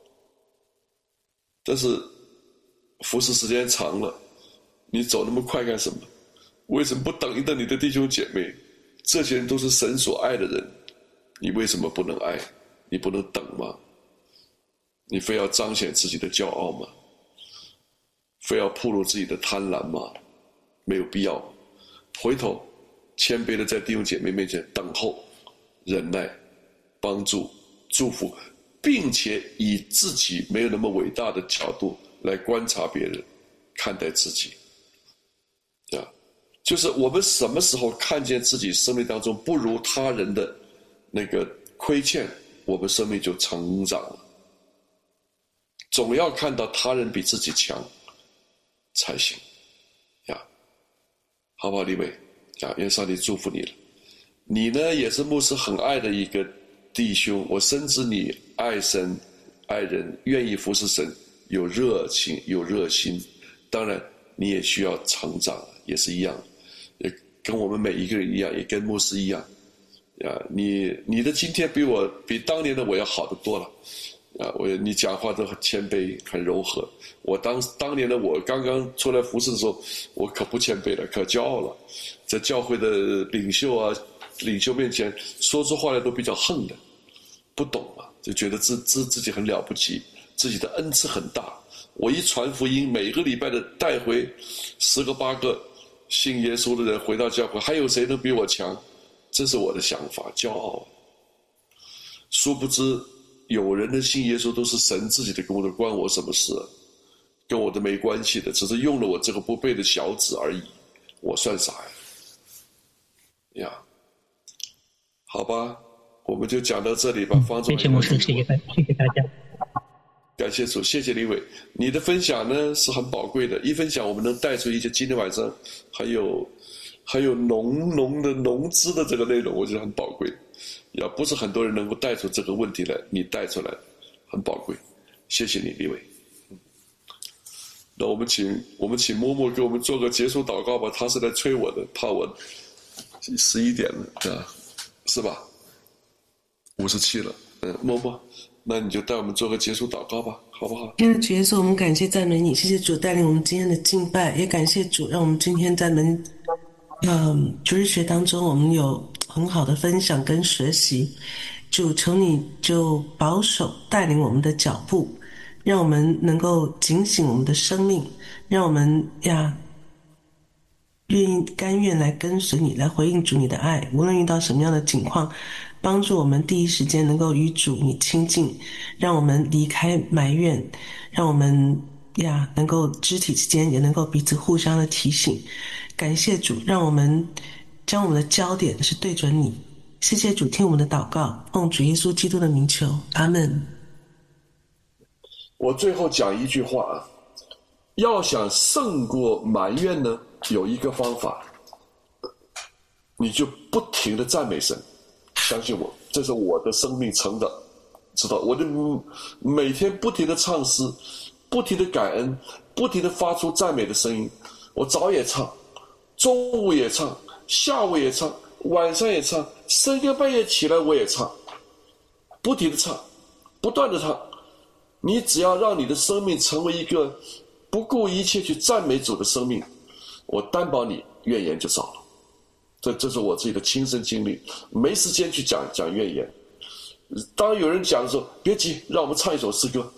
Speaker 2: 但是服侍时间长了，你走那么快干什么？为什么不等一等你的弟兄姐妹？这些人都是神所爱的人，你为什么不能爱？你不能等吗？你非要彰显自己的骄傲吗？非要暴露自己的贪婪吗？没有必要。回头谦卑的在弟兄姐妹面前等候、忍耐、帮助、祝福， 并且以自己没有那么伟大的角度来观察别人，看待自己。就是我们什么时候看见自己生命当中不如他人的那个亏欠，我们生命就成长了。总要看到他人比自己强才行呀，好不好，李伟呀？愿上帝祝福你了。你呢，也是牧师很爱的一个弟兄，我深知你爱神爱人，愿意服侍神，有热情有热心。当然你也需要成长，也是一样，也跟我们每一个人一样，也跟牧师一样呀。你的今天比当年的我要好得多了啊！你讲话都很谦卑很柔和，我当年的我刚刚出来服侍的时候，我可不谦卑了，可骄傲了，在教会的领袖面前说出话来都比较横的，不懂嘛，就觉得自己很了不起，自己的恩赐很大。我一传福音，每个礼拜的带回10个8个信耶稣的人回到教会，还有谁能比我强？这是我的想法，骄傲。殊不知有人的信耶稣都是神自己的工作，关我什么事啊？跟我都没关系的，只是用了我这个不配的小子而已，我算啥呀？好吧，我们就讲到这里吧。方总，
Speaker 5: 谢谢牧师，谢谢大家。
Speaker 2: 感谢主，谢谢李伟，你的分享呢是很宝贵的，一分享我们能带出一些今天晚上还有浓汁的这个内容，我觉得很宝贵。也不是很多人能够带出这个问题来，你带出来很宝贵，谢谢你，李伟。那我们请默默给我们做个结束祷告吧，他是来催我的，怕我11点了啊，是吧？57了，默默，那你就带我们做个结束祷告吧，好不好？
Speaker 1: 亲爱的主耶稣，我们感谢赞美你，谢谢主带领我们今天的敬拜，也感谢主让我们今天在主日学当中，我们有很好的分享跟学习。主，求你就保守带领我们的脚步，让我们能够警醒我们的生命，让我们甘愿来跟随你，来回应主你的爱，无论遇到什么样的境况，帮助我们第一时间能够与主你亲近，让我们离开埋怨，让我们能够肢体之间也能够彼此互相的提醒。感谢主，让我们将我们的焦点是对准你。谢谢主，听我们的祷告，奉主耶稣基督的名求，阿们。
Speaker 2: 我最后讲一句话啊，要想胜过埋怨呢，有一个方法，你就不停的赞美神，相信我，这是我的生命成长，知道，我就每天不停的唱诗，不停的感恩，不停的发出赞美的声音。我早也唱，中午也唱，下午也唱，晚上也唱，深更半夜起来我也唱，不停的唱，不断的唱。你只要让你的生命成为一个不顾一切去赞美主的生命，我担保你怨言就少了。这是我自己的亲身经历，没时间去讲怨言。当有人讲的时候，别急，让我们唱一首诗歌。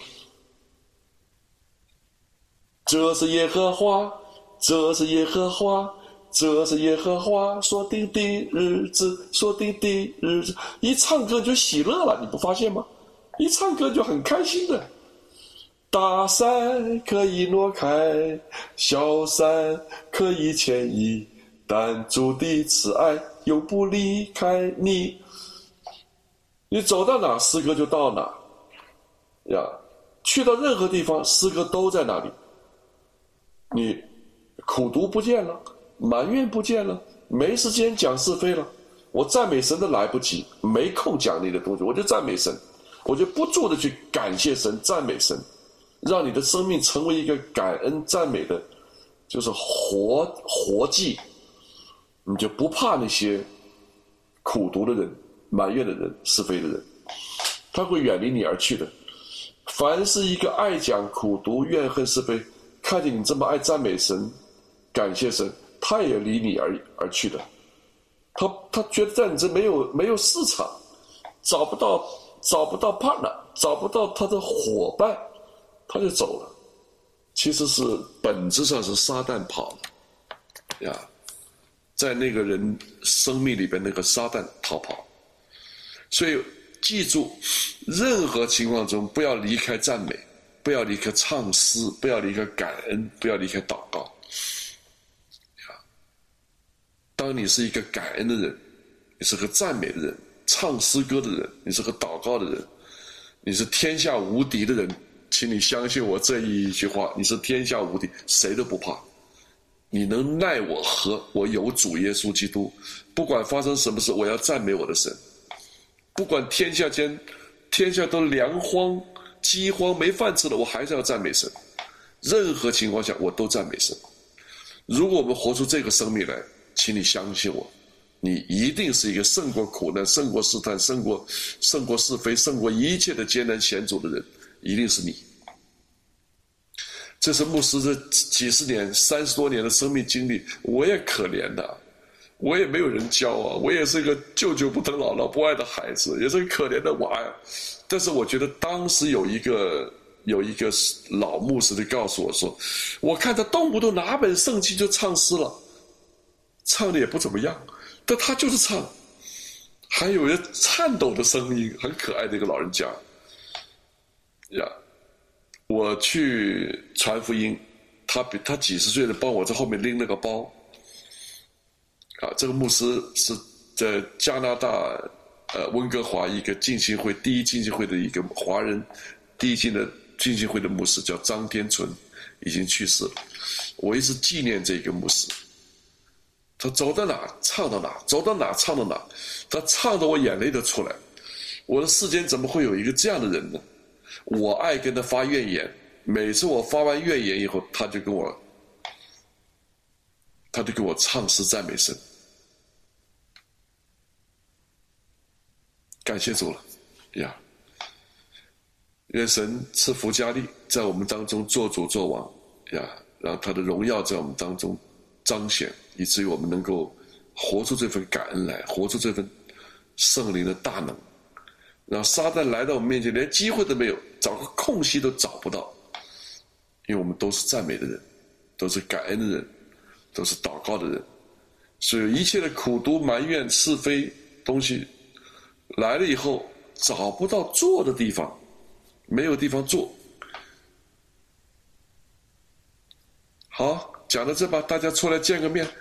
Speaker 2: 这是耶和华，这是耶和华，这是耶和华所定的日子，所定的日子。一唱歌就喜乐了，你不发现吗？一唱歌就很开心的。大山可以挪开，小山可以迁移，但主的慈爱永不离开你。你走到哪，诗歌就到哪呀。去到任何地方，诗歌都在那里。你苦读不见了，埋怨不见了，没时间讲是非了，我赞美神都来不及，没空讲你的东西，我就赞美神，我就不住的去感谢神，赞美神，让你的生命成为一个感恩赞美的，就是活祭，你就不怕那些苦读的人、埋怨的人、是非的人，他会远离你而去的。凡是一个爱讲苦读、怨恨是非，看见你这么爱赞美神、感谢神，他也离你而去的。他觉得在你这没有市场，找不到 partner， 找不到他的伙伴，他就走了。其实是本质上是撒旦跑了呀，在那个人生命里边那个撒旦逃跑。所以记住，任何情况中不要离开赞美，不要离开唱诗，不要离开感恩，不要离开祷告。当你是一个感恩的人，你是个赞美的人，唱诗歌的人，你是个祷告的人，你是天下无敌的人，请你相信我这一句话，你是天下无敌，谁都不怕。你能奈我何？我有主耶稣基督，不管发生什么事，我要赞美我的神。不管天下都粮荒、饥荒、没饭吃了，我还是要赞美神。任何情况下，我都赞美神。如果我们活出这个生命来，请你相信我，你一定是一个胜过苦难、胜过试探、胜过是非、胜过一切的艰难险阻的人，一定是你。这是牧师这几十年、30多年的生命经历，我也可怜的，我也没有人教啊，我也是一个舅舅不疼姥姥不爱的孩子，也是个可怜的娃呀。但是我觉得当时有一个老牧师就告诉我说，我看他动不动拿本圣经就唱诗了，唱的也不怎么样，但他就是唱，还有一颤抖的声音，很可爱的一个老人家呀。我去传福音，他几十岁的帮我在后面拎了个包啊。这个牧师是在加拿大温哥华一个浸信会第一浸信会的一个华人第一浸的浸信会的牧师，叫张天纯，已经去世了。我一直纪念这个牧师，他走到哪唱到哪，走到哪唱到哪，他唱得我眼泪都出来。我的世间怎么会有一个这样的人呢？我爱跟他发怨言，每次我发完怨言以后，他就跟我唱诗赞美神。感谢主了呀！愿神赐福加力，在我们当中做主做王呀，让他的荣耀在我们当中彰显，以至于我们能够活出这份感恩来，活出这份圣灵的大能，让撒旦来到我们面前连机会都没有，找个空隙都找不到。因为我们都是赞美的人，都是感恩的人，都是祷告的人，所以一切的苦毒埋怨是非东西来了以后，找不到坐的地方，没有地方坐。好，讲到这吧，大家出来见个面。